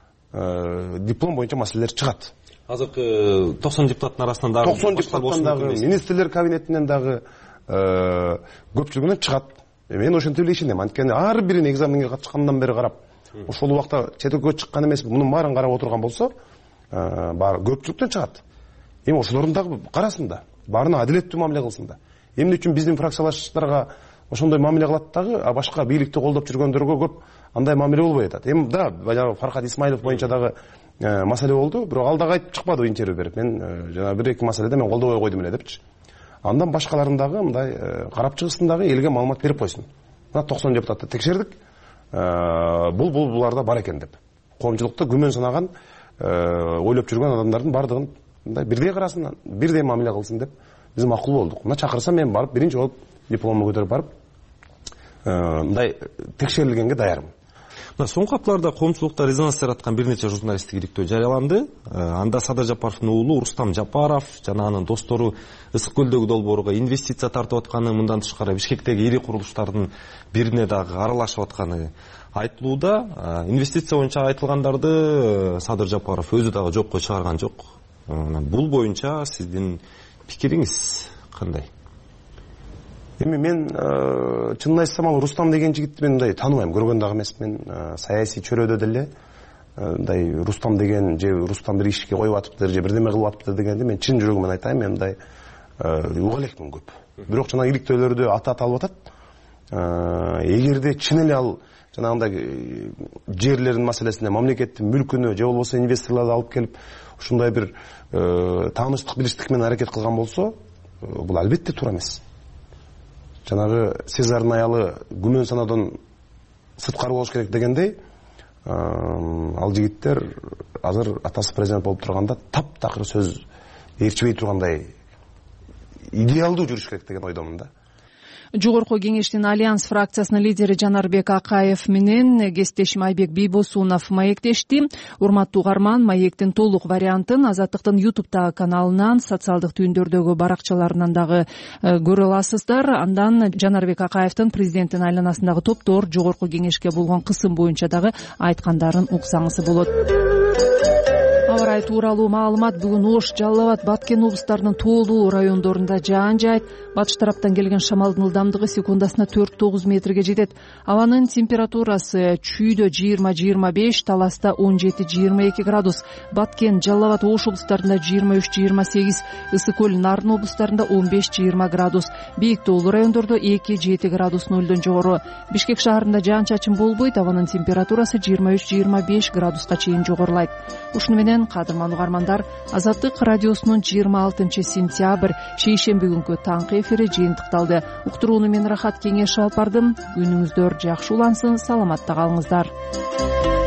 Q: диплом боюнча маселелер чыгат.
P: Азыркы токсон депутаттын арасынан дагы
Q: токсон депутаттан дагы, министрлер кабинетинен дагы көпчүлүгүнөн чыгат. Мен ошентип эле ишенем. Анткени ар бирин экзаменге катышкандан бери карап, ошол убакта четекке чыккан эмеспи, мунун баарын карап отурган болсо, баары көпчүлүктөн чыгат. Эми ошолордун дагы карасын да, баарына адилеттүү мамиле кылсын да. Эмне үчүн биздин фракциялаштарга ошондой мамиле кылат дагы, а башка бийликти колдоп жүргөндөргө көп андай мамиле болбой атат. Эми да, баягы Фархат Исмаилов боюнча дагы маселе болду, бирок ал дагы айтып чыкпады интервью берип. Мен жана бир эки маселеде мен колдобой койдум эле депчи. Андан башкаларын дагы мындай карап чыгысын дагы элге маалымат берип койсун. Мына токсон депутатты текшердик. Бул бул буларда бар экен деп. Коомчулукта күмөн санаган, ойлоп жүргөн адамдардын бардыгын мындай бирдей карасын, бирдей мамиле кылсын деп биз макул болдук. Мына чакырса мен барып биринчи болуп дипломду көтөрүп барып мындай текшерилгенге даярмын.
P: Мына соңку апталарда коомчулукта резонанс жараткан бир нече журналисттик иликтөө жарыяланды. Анда Садыр Жапаровдун уулу Рустам Жапаров жана анын достору Ысык көлдөгү долбоорго инвестиция тартып атканы, мындан тышкары Бишкектеги ири курулуштардын бирине дагы аралашып атканы айтылууда. Инвестиция боюнча айтылгандарды Садыр Жапаров өзү дагы жокко чыгарган жок. Бул боюнча сиздин пикириңиз кандай?
Q: Эми мен чынын айтсам, ал Рустам деген жигитти мен мындай тааныбайм, көргөн дагы эмес. Мен саясий чөрөдө деле мындай Рустам деген же Рустам бир ишке коюп атыптыр, же бирдеме кылып атыптыр дегенди мен чын жүрөгүмөн айтайын, мен мындай уга элекмин көп. Бирок жана иликтөөлөрдө ата-ата алып атат. Эгерде чын эле ал жанагындай жерлердин маселесине, мамлекеттин мүлкүнө же болбосо инвесторлорду алып келип ушундай бир тааныштык билиштик менен аракет кылган болсо, бул албетте туура эмес. Жанагы Сезардын аялы күмөн саноодон сырткары болуш керек дегендей, ал жигиттер азыр атасы президент болуп турганда таптакыр сөз ээрчибей тургандай идеалдуу жүрүш керек деген ойдомун да.
B: Жогорку кеңештин Альянс фракциясынын лидери Жанарбек Акаев менен кесиптешим Айбек Бийбосунов маектешти. Урматтуу угарман, маектин толук вариантын Азаттыктын YouTube каналынан, социалдык түйүндөрдөгү баракчаларынан дагы көрө аласыздар. Андан Жанарбек Акаевдин президенттин айланасындагы топтор жогорку кеңешке болгон кысым боюнча дагы айткандарын уксаңыз болот. аба ырайы тууралуу маалымат. Бүгүн Ош, Жалал Абад, Баткен облустарынын тоолуу райондорунда жаан жаайт. Батыш тараптан келген шамалдын ылдамдыгы секундасына төрт тогуз метрге жетет. Абанын температурасы Чүйдө жыйырма жыйырма беш, Таласта он жети жыйырма эки градус, Баткен, Жалал Абад, Ош облустарында жыйырма үч жыйырма сегиз, Ысык көл, Нарын облустарында он беш жыйырма градус, бийик тоолуу райондордо эки жети градус нөлдөн жогору. Бишкек шаарында жаан чачын болбойт, абанын температурасы жыйырма үч жыйырма беш градуска чейин жогорулайт. Ушуну менен кадырман угармандар, Азаттык радиосунун жыйырма алтынчы сентябрь шейшемби күнкү таңкы эфири жыйынтыкталды. Уктурууну мен Рахат Кеңешов алып бардым. Күнүңүздөр жакшы улансын, саламатта калыңыздар.